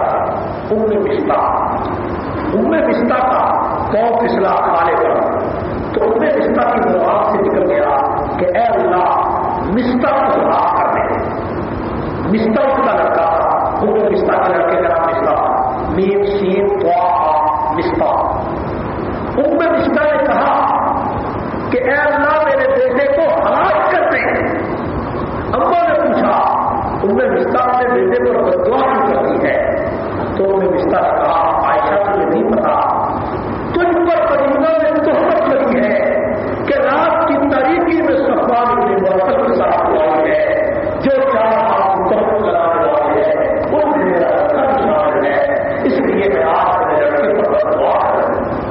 Speaker 1: ام مستہ کا پاؤں پھسلا نالے پر، تو ام مستہ کی زبان سے نکل گیا کہ اے اللہ مستہ کو معاف کر دے۔ مستہ اس کا لڑکا تھا، ام مستہ کے لڑکے کا نام مستہ، میم سین طاء مستہ۔ ام مستہ نے کہا کہ اے اللہ میرے بیٹے کو ہلاک کر دے۔ اماں نے پوچھا ام مستہ نے بیٹے پر بددعا کیوں کرتی ہے؟ تو ام مستہ نے کہا عائشہ تجھے نہیں پتا، تجھ پر پرندوں میں تہمت لگی ہے کہ رات کی تاریکی میں صفوان بن معطل کے ساتھ ہوا ہے، جو 4 ہاتھ تہمت چلانے والے ہیں ان میں میرا لڑکا بھی شامل ہے، اس لیے میں آج میرے لڑکے پر بددعا کر رہا ہوں۔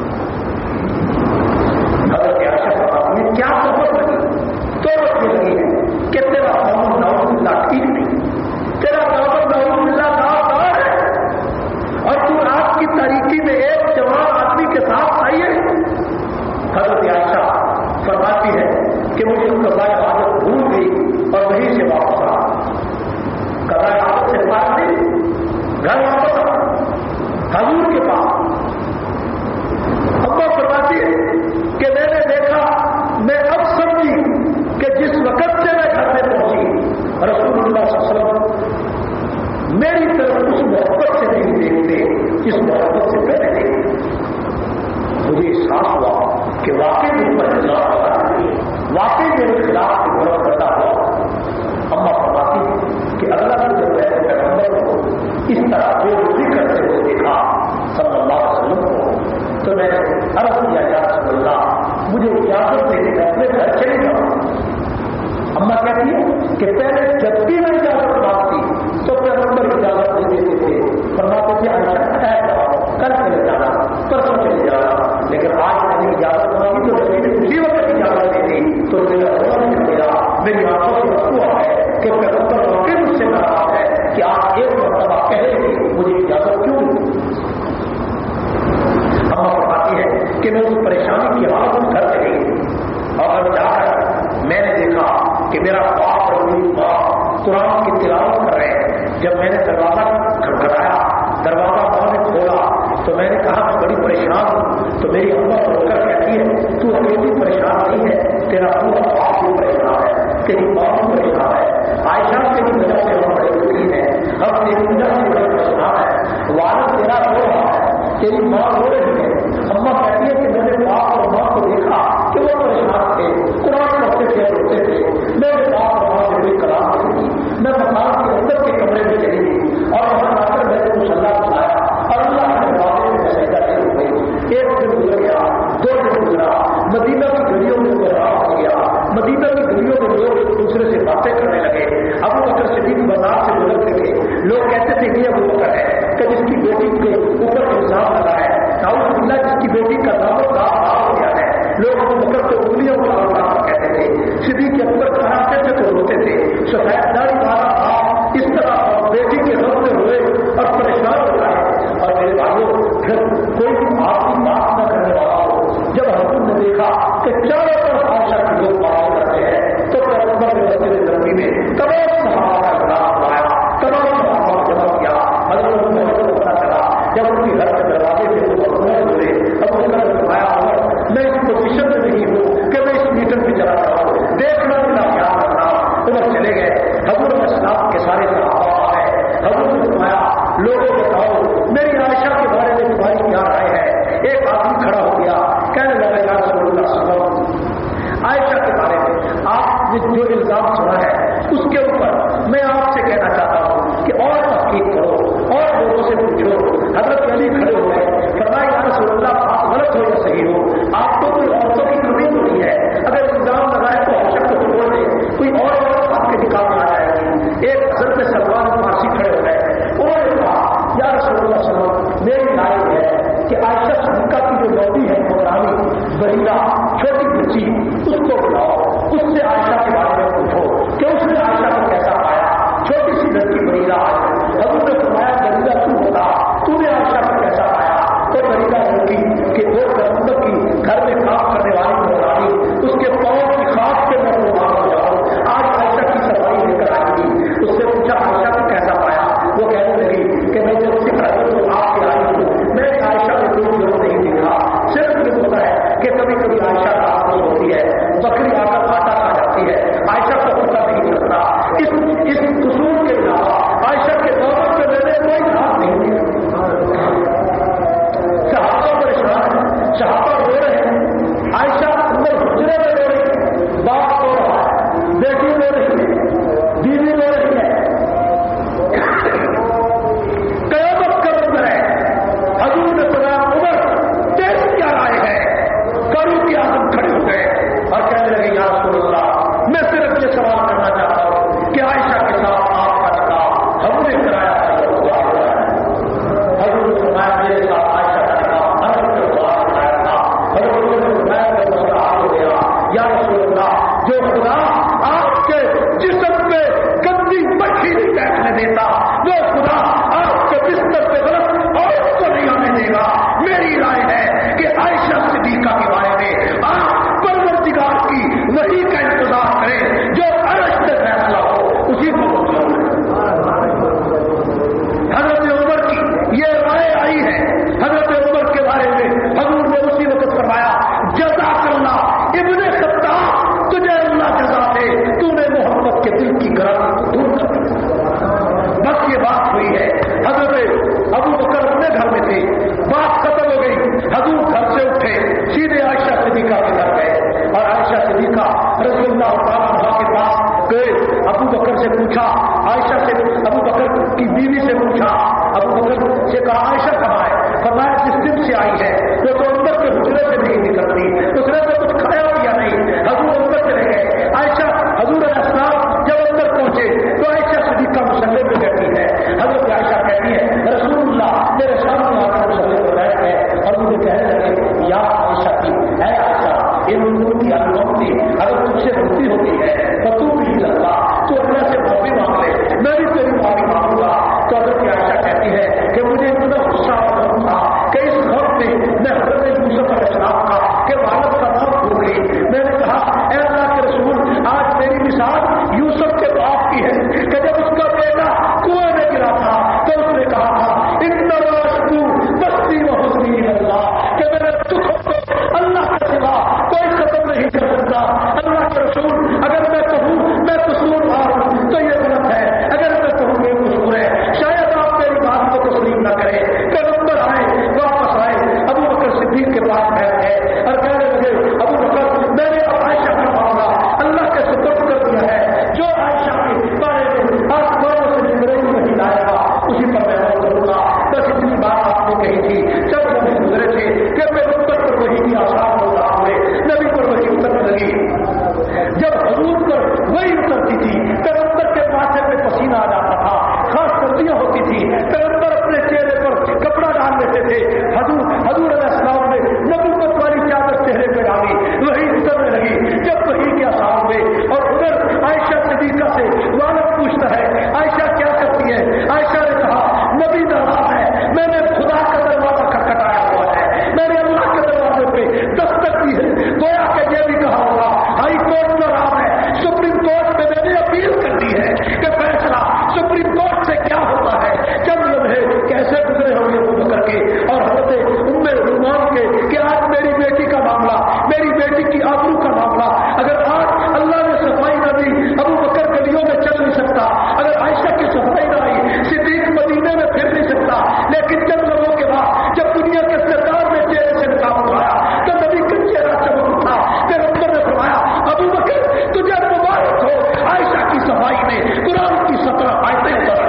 Speaker 1: حضرت عائشہ فرماتی ہیں کیا تہمت لگی؟ تہمت یہ لگی ہے کہ تیرا دامن نعوذ باللہ ٹھیک نہیں، تیرا دامن نعوذ باللہ دار ہے، اور تو رات کی تاریکی میں ایک جوان آدمی کے ساتھ آئی ہے۔ حضرت عائشہ فرماتی ہے کہ مجھے قضاء عادت بھول گئی اور وہیں سے واپس آ، قضاء عادت سے پاس نہیں، گھر واپس آ حضور کے پاس۔ ابا فرماتی ہے کہ میں نے دیکھا، میں اب سمجھی کہ جس وقت سے میں گھر میں پہنچی رسول اللہ صلی اللہ علیہ وسلم میری طرف اس محبت سے نہیں دیکھتے جس محبت سے پہلے دیکھتے۔ مجھے احساس ہوا کہ واقعی مجھ پر خلاف ہوا، واقعی میرے خلاف غلط کرتا ہوا۔ اما فرماتی کہ اللہ نے جب ایسے پیغمبر کو اس طرح بے روزی کرتے ہوئے دیکھا صلی اللہ علیہ وسلم کو، تو میں نے عرض کیا یا رسول اللہ مجھے اجازت دے کے اپنے گھر چلے جاؤں۔ اما کہتی ہے کہ پہلے جب بھی میں اجازت مانگتی تو پیغمبر اجازت نہیں دیتے تھے، فرماتے تھے عائشہ کل چلے جانا، پرسوں چلے جانا، لیکن آج میں نے اجازت مانگی تو نبی نے اسی وقت اجازت دے دی، تو میرا رونا نکل گیا، میری آنکھوں سے ہوا ہے کہ پیغمبر واقعی مجھ سے ناراض ہے کہ آپ ایک مرتبہ پہلے ہی مجھے اجازت کیوں دی؟ اما فرماتی ہے کہ میں اس پریشانی کی حالت گھر چلی اور جا کر میں نے دیکھا کہ میرا باپ اور میری ماں قرآن کی تلاوت کر رہے ہیں۔ جب میں نے دروازہ کھٹکھٹایا، دروازہ ماں نے کھولا تو میں نے کہا میں بڑی پریشان ہوں، تو میری اماں رو کر کہتی ہے تو اکیلی پریشان نہیں ہے، تیرا پورا باپ بھی پریشان ہے، تیری ماں بھی پریشان ہے، عائشہ تیری وجہ سے ہم بڑے دکھی ہیں، ہم تیری وجہ سے بڑے پریشان ہیں، والد تیرا رو رہا ہے، تیری ماں رو رہی ہے۔ اماں کہتی ہے کہ میں نے باپ اور ماں کو دیکھا کہ وہ پریشان تھے، قرآن پڑھتے تھے، روتے تھے، میرے باپ اور ماں سے کوئی کلام نہیں کی، میں مکان کے اندر کے کمرے میں چلی گئی اور وہاں آ کر میں نے مصلی بنایا اور اللہ کے واقعے میں سجدہ شروع ہو گئی۔ ایک دن گزر گیا، 2 دن گزرا، مدینہ کی گلیوں میں بہراؤ ہو گیا، مدینہ کی گلیوں میں لوگ ایک دوسرے سے باتیں کرنے لگے۔ ابو بکر صدیق بازار سے گزرتے تھے، لوگ کہتے تھے یہ ابو بکر ہے کہ جس کی بیٹی کے اوپر الزام لگا ہے، نعوذ باللہ جس کی بیٹی کا دامن داغ ہو گیا ہے، لوگ ابو بکر کو انگلیاں اٹھا کہتے تھے، صدیق اکبر کھڑاتے تھے تو روتے تھے، سفید داڑھی والا آپ اس طرح بیٹی کے غم میں ہوئے اور پریشان ہو رہے ہیں۔ اور میرے بھائیوں پھر کوئی بھی آپ کی بات نہ کرنے والا ہو، جب حضور نے دیکھا کہ چاروں طرف عائشہ کے لوگ بات کرتے ہیں تو پیغمبر نے مسجد نبوی میں تمام صحابہ کا کلام پڑھایا، تمام صحابہ کو جمع کیا۔ حضرت محمد کو پتا چلا جب ان کی گھر کے دروازے سے وہ ہوئے، اب اس نے فرمایا میں اس پوزیشن میں نہیں ہوں کہ میں اس میٹنگ پہ چلا جاؤں، دیکھنا میرا خیال رکھنا۔ ادھر چلے گئے، حضور اسلام کے سارے صحابہ آ گئے، حضور نے فرمایا لوگوں بتاؤ میری عائشہ کے بارے میں تمہاری کیا رائے ہے؟ ایک آدمی کھڑا ہو گیا، کہنے لگا یا رسول اللہ صلی اللہ علیہ وسلم عائشہ کے بارے میں آپ نے جو الزام سنا ہے اس کے اوپر میں آپ سے کہنا چاہتا ہوں کہ اور تحقیق کرو اور لوگوں سے پوچھو۔ حضرت علی کھڑے ہو گئے، فرمایا یا رسول اللہ بات غلط ہو یا صحیح ہو، آپ کو کوئی عورتوں کی کمی تو نہیں ہے، اگر الزام لگائے تو عائشہ کو چھوڑ دیں، کوئی اور عورت آپ کے نکاح میں آ جائے گی۔ ایک حضرت سلمان فارسی کھڑے ہو گئے، انہوں نے کہا یا رسول اللہ صلی اللہ علیہ وسلم میری رائے ہے کہ عائشہ صدیقہ کی جو لوڈی ہے قرآنی بریرہ چھوٹی بچی، اس کو بلاؤ، اس سے عائشہ کے بارے میں پوچھو کہ اس نے عائشہ کو کیسا پایا۔ چھوٹی سی لڑکی بریرہ آئی، حضور نے فرمایا بریرہ تو بتا تو نے عائشہ جو خدا آپ کے جسم پہ گندی مکھی نہیں بیٹھنے دیتا، وہ خدا آپ کے بستر پہ غلط عورت کو نہیں آنے دے گا۔ میری رائے ہے کہ عائشہ صدیقہ کے بارے میں آپ پروردگار کی وحی کا انتظار کریں، جو عرش سے فیصلہ ہو اسی کو حضرت عمر کی یہ رائے آئی ہے۔ حضرت عمر کے بارے میں حضور نے اسی وقت فرمایا جزاک اللہ ابن خطاب، تجھے اللہ جزا دے، تو نے محمد کے دل کی گرمی کو دور کر دیا۔ بس یہ بات ہوئی ہے۔ حضرت ابو بکر اپنے گھر میں تھے، بات ختم ہو گئی، حضور گھر سے اٹھے سیدھے عائشہ صدیقہ کے گھر گئے اور عائشہ صدیقہ رضی اللہ تعالیٰ عنہا کے پاس گئے۔ ابو بکر سے پوچھا، عائشہ سے ابو بکر کی بیوی سے پوچھا، ابو بکر سے کہا عائشہ کہاں ہے؟ فرمایا جس دن سے آئی ہے وہ تو اندر کے حجرے سے نہیں نکلتی، اس نے تو کچھ کھایا یا نہیں۔ حضور اندر چلے گئے، عائشہ حضور علیہ السلام جب اندر پہنچے تو عائشہ صدیقہ مسلح پہ کہتی ہے، حضرت عائشہ کہتی ہے رسول اللہ میرے سامنے آ کر مسلح پہ بیٹھ گئے اور مجھے کہنے لگے یا عائشہ کی اے عائشہ یہ ملک کی علومتی اگر تجھ سے غلطی ہوتی ہے تو تو بھی لگتا تو اللہ سے معافی مانگ لے، میں بھی تیری معافی مانگوں گا۔ تو حضرت عائشہ کہتی ہے کہ مجھے اتنا غصہ تھا کہ اس وقت میں حضرت یوسف علیہ السلام کا کہ والد کا نام بھول گئی۔ میں نے کہا اے اللہ کے رسول آج میری مثال یوسف کے باپ کی ہے کہ جب اس کا بیٹا کنویں میں گرا تھا تو اس نے کہا تھا اتنا مستی و حسنی اللہ کہ میرے دکھوں کو اللہ کے سوا کوئی ختم نہیں کر سکتا۔ اللہ کے رسول اگر میں کہوں میں قصوروار ہوں تو یہ غلط ہے، اگر میں کہوں میں قصور ہے، شاید آپ میری بات کو تسلیم نہ کریں۔ پیغمبر آئے واپس آئے، ابو بکر صدیق کے پاس بیٹھ گئے اور کہنے لگے ابو بکر میں نے اب عائشہ کا معاملہ اللہ کے سپرد کر دیا ہے، جو عائشہ کے بارے میں آسمانوں سے جبرائیل نہیں لائے گا اسی پر میں عمل کروں گا۔ بس اتنی بات آپ نے کہی تھی، جب نبی گزرے تھے کہ پیغمبر پر وحی کی آسان ہو رہا ہوئے، نبی پر وحی اترنے لگی۔ جب حضور پر وحی اترتی تھی پیغمبر کے ماتھے پہ پسینہ آ جاتا تھا، خاص سردیاں ہوتی تھی، پیغمبر اپنے چہرے پر کپڑا ڈال لیتے تھے۔ حضور علیہ السلام نے نبوت والی چادر چہرے پہ ڈالی، وحی اترنے لگی۔ جب وحی کے آسان ہوئے اور ادھر عائشہ صدیقہ سے والد پوچھتا ہے عائشہ کیا کرتی ہے؟ عائشہ نے کہا نبی ناراض ہے، میں نے خدا کا دروازہ کھٹکھٹایا ہوا ہے، میں نے اللہ کے دروازے پہ دستک دی ہے۔ گویا کہ یہ بھی کہا ہوگا ہائی کورٹ ناراض ہے، سپریم کورٹ میں نے اپیل کر دی ہے کہ فیصلہ سپریم کورٹ سے کیا ہوتا ہے۔ جب لمحے کیسے گزرے ہوں گے ابو بکر کے اور حضرت ام رومان کے کہ آج میری بیٹی کا معاملہ، میری بیٹی کی آبرو کا معاملہ، اگر آج اللہ نے صفائی نہ دی ابو بکر گلیوں میں چل نہیں سکتا، اگر عائشہ کی صفائی نہ آئی صدیق مدینے میں پھر نہیں سکتا۔ لیکن جب لوگوں کے بعد جب دنیا کے سرکار نے چہرے سے نقاب اٹھایا تو نبی کا چہرہ چمک اٹھا۔ پیغمبر نے فرمایا ابو بکر تجھے مبارک ہو، عائشہ کی صفائی میں قرآن کی 17 آیتیں اتر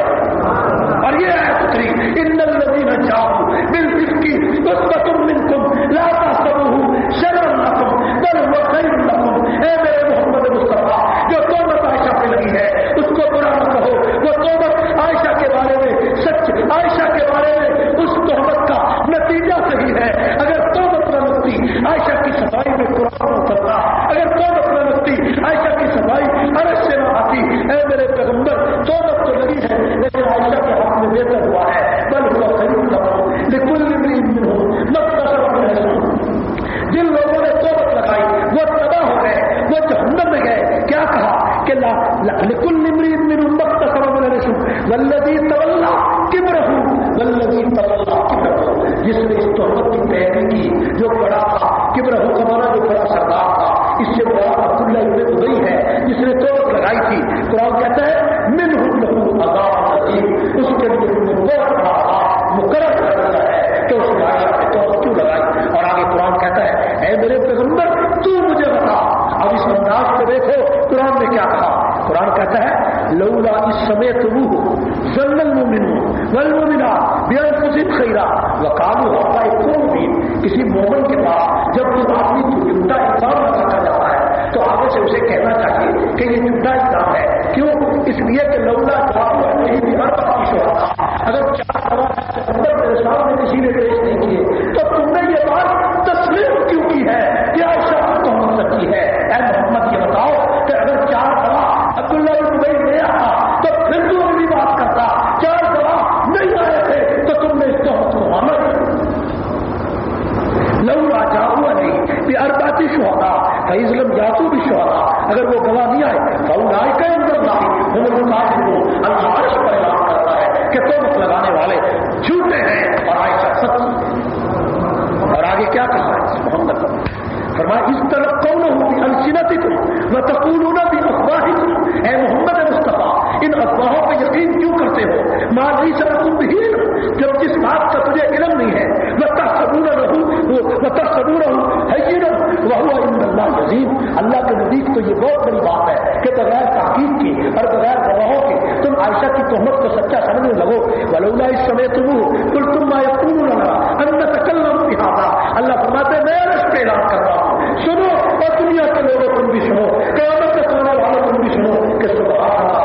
Speaker 1: اور یہ آیت اتری ان الذین جاءوا بالافک عصبۃ منکم لا تحسبوه شرا لکم بل هو خیر لکم۔ اے میرے محمد مصطفیٰ جو تہمت عائشہ پہ لگی ہے اس کو برا نہ کہو، وہ تہمت عائشہ کے بارے میں سچ، عائشہ کے بارے میں اس تہمت کا نتیجہ صحیح ہے۔ اگر تہمت نہ لگتی عائشہ کی صفائی میں قرآن اترتا، اگر تہمت نہ لگتی عائشہ کی صفائی عرش سے نہ آتی۔ اے میرے پیغمبر تہمت تو لگی ہے لیکن عائشہ کے ہاتھ میں بہتر ہوا ہے، بل ہوا خیر لکم لکل امرئ منہم ما اکتسب من الاثم۔ جن لوگوں نے تہمت لگائی وہ تباہ ہو گئے، وہ جہنم میں گئے۔ کیا کہا کہ لکل امرئ منہم ما اکتسب من الاثم والذی تولى کبرہ والذی تولى کبرہ۔ جس نے اس تہمت کی پیروی کی جو بڑا تھا، کبرہ کا معنی جو بڑا سردار تھا، اس سے بڑا عبداللہ ابن ابی ہے جس نے تہمت لگائی تھی۔ قرآن کہتا ہے منہم لہ عذاب عظیم، اس کے لیے بہت بڑا عذاب مقرر کر دیا ہے کہ اس نے عائشہ پہ تہمت کیوں لگائی۔ اور آگے قرآن کہتا ہے اے میرے پیغمبر تو مجھے بتا۔ اب اس انداز کو دیکھو قرآن نے کیا کہا۔ قرآن کہتا ہے لولا اس سمعتموہ ظن المؤمنون والمؤمنات بانفسہم خیرا وقالوا هذا افک مبین۔ کسی مومن کے پاس جب کوئی آدمی جھوٹا الزام لگاتا جاتا ہے تو آگے سے اسے کہنا چاہیے کہ یہ جھوٹا الزام ہے۔ کیوں؟ اس لیے کہ لولا جواب نہیں بھی ہر بات کی شہرت۔ اگر 4 سوال سے اندر میرے سامنے کسی نے پیش نہیں کیے تو تم نے یہ بات تسلیم کیوں کی ہے کہ عائشہ تہمت سچی ہے؟ اے محمد یہ بتاؤ ایمان نہیں آئے فاولئک عند اللہ هم الکاذبون. اللہ عرش پر اعلان کرتا ہے کہ تہمت لگانے والے جھوٹے ہیں اور عائشہ سچی. اور آگے کیا کہا ہے محمد فرمایا استلقونه بألسنتكم وتقولون بأفواهكم. اے محمد مصطفیٰ ان افواہوں پہ یقین کیوں کرتے ہو؟ ما لیس لکم بہ علم، جب جس بات کا تجھے علم نہیں ہے. وتحسبونه هینا وهو عند اللہ عظیم. اللہ کے نزدیک تو یہ بہت بڑی بات ہے کہ بغیر تحقیق کی اور بغیر گواہوں کے تم عائشہ کی تہمت کو سچا سمجھنے لگو. ولولا اذ سمعتموه قلتم ما يكون لنا ان نتكلم بهذا. اللہ فرماتے ہیں میں عرش پہ اعلان کر رہا ہوں، سنو اور دنیا کے لوگوں تم بھی سنو، قیامت کے سننے والوں تم بھی سنو کہ سبحان اللہ.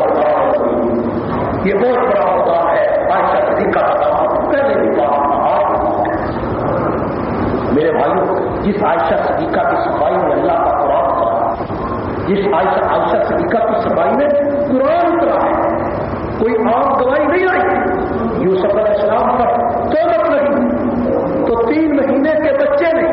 Speaker 1: یہ بہت بڑا مقام ہے عائشہ صدیقہ کا نام پہلے بھی کہا. میرے بھائیوں، جس عائشہ صدیقہ کی صفائی میں اللہ کا قرآن اترا، جس عائشہ صدیقہ کی صفائی میں قرآن اترا ہے، کوئی عام گواہی نہیں آئی. یوسف علیہ السلام پر تہمت نہیں تو 3 مہینے کے بچے نے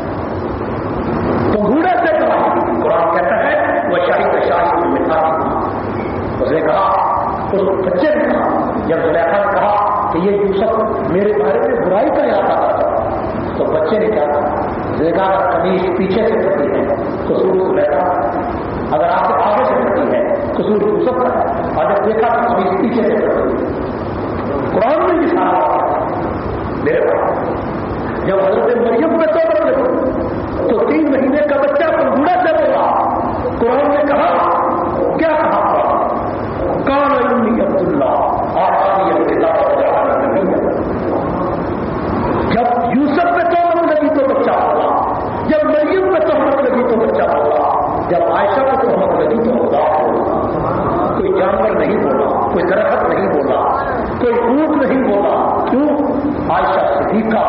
Speaker 1: پنگھوڑے سے گواہی دی. قرآن کہتا ہے وہ شاہد من اہلہا. اس نے کہا، اس بچے نے کہا، جب زلیخا نے کہا کہ یہ یوسف میرے بارے میں برائی کا ارادہ کرتا تو بچے نے کیا کہا؟ زلیخا اگر قمیص پیچھے سے کٹی ہے قصور زلیخا، اگر آپ سے آگے سے کٹی ہے قصور یوسف کا ہے، اور جب دیکھا تو قمیص پیچھے سے کٹی. قرآن میں بھی سارا میرے پاس جب حضرت مریم میں توبہ لگی تو 3 مہینے کا بچہ پنگھوڑا سے بولا. قرآن نے کہا، کیا کہا؟ قال انی عبداللہ آتانی الکتاب وجعلنی نبیا. جب یوسف پہ تہمت لگی تو بچہ بولا، جب مریم پہ تہمت لگی تو بچہ بولا، جب عائشہ پہ تہمت لگی تو خدا بولا. کوئی جانور نہیں بولا، کوئی درخت نہیں بولا، کوئی اونٹ نہیں بولا. کیوں؟ عائشہ صدیقہ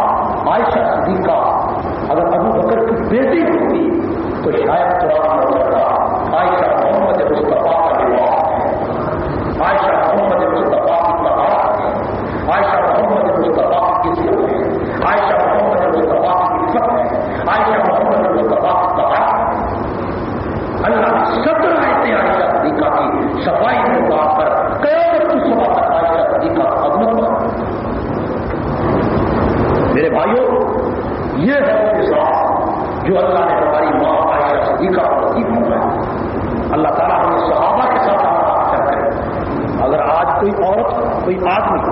Speaker 1: اگر ابو بکر کی بیٹی ہوتی تو شاید قرآن نہ اترتا. عائشہ محمد مصطفیٰ کا لواء ہے، عائشہ محمد مصطفیٰ کی طہارت ہے، عائشہ محمد مصطفیٰ کی عزت ہے، عائشہ محمد مصطفیٰ کی عزت ہے، عائشہ محمد مصطفیٰ کی طہارت ہے. اللہ نے 17 آیتیں عائشہ صدیقہ کی صفائی میں بات کر قیامت کی صبح تک عائشہ صدیقہ عظمت پر. میرے بھائیوں، یہ ہے وہ اصلاح جو اللہ نے ہماری ماں عائشہ صدیقہ کو نصیب فرمایا. اللہ تعالیٰ ہمیں صحابہ کے ساتھ ہمارا اثر کرے. اگر آج کوئی عورت، کوئی آدمی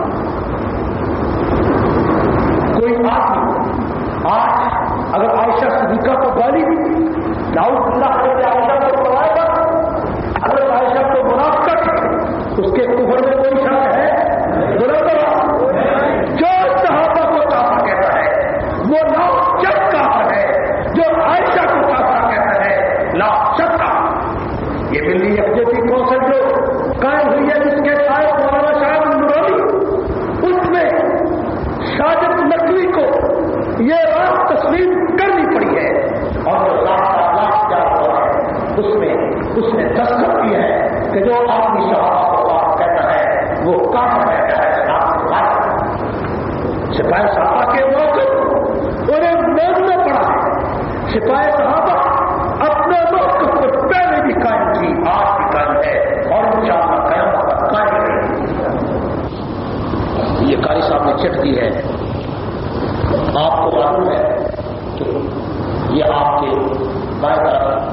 Speaker 1: آج اگر عائشہ صدیقہ کو گالی دی، داؤد اللہ حضرت عائشہ کو پڑھائے گا، حضرت عائشہ کو منافقت، اس کے کفر میں کوئی شک ہے؟ جو صحابہ کو کافر کہتا ہے وہ لا شک کافر ہے، جو عائشہ کو کافر کہتا ہے لا شک. یہ ملی یکجہتی کونسل جو قائم ہوئی ہے جس کے سائے مولانا شاہد نورانی، اس میں ساجد نقوی کو یہ بات تسلیم کرنی پڑی ہے اور جو لاکھ کیا ہوا ہے اس نے دستخط کی ہے کہ جو آدمی صحابہ کو بات کہتا ہے وہ کافر کہتا ہے. سپاہی صحابہ کے موقف انہیں ماننا پڑا ہے. سپاہی صحابہ اپنے موقف پر پہلے بھی قائم تھی، آج بھی قائم ہے اور انشاءاللہ قیامت تک قائم رہے گی. یہ قاری صاحب نے چٹ دی ہے. آپ کو معلوم ہے کہ یہ آپ کے بائیں طرف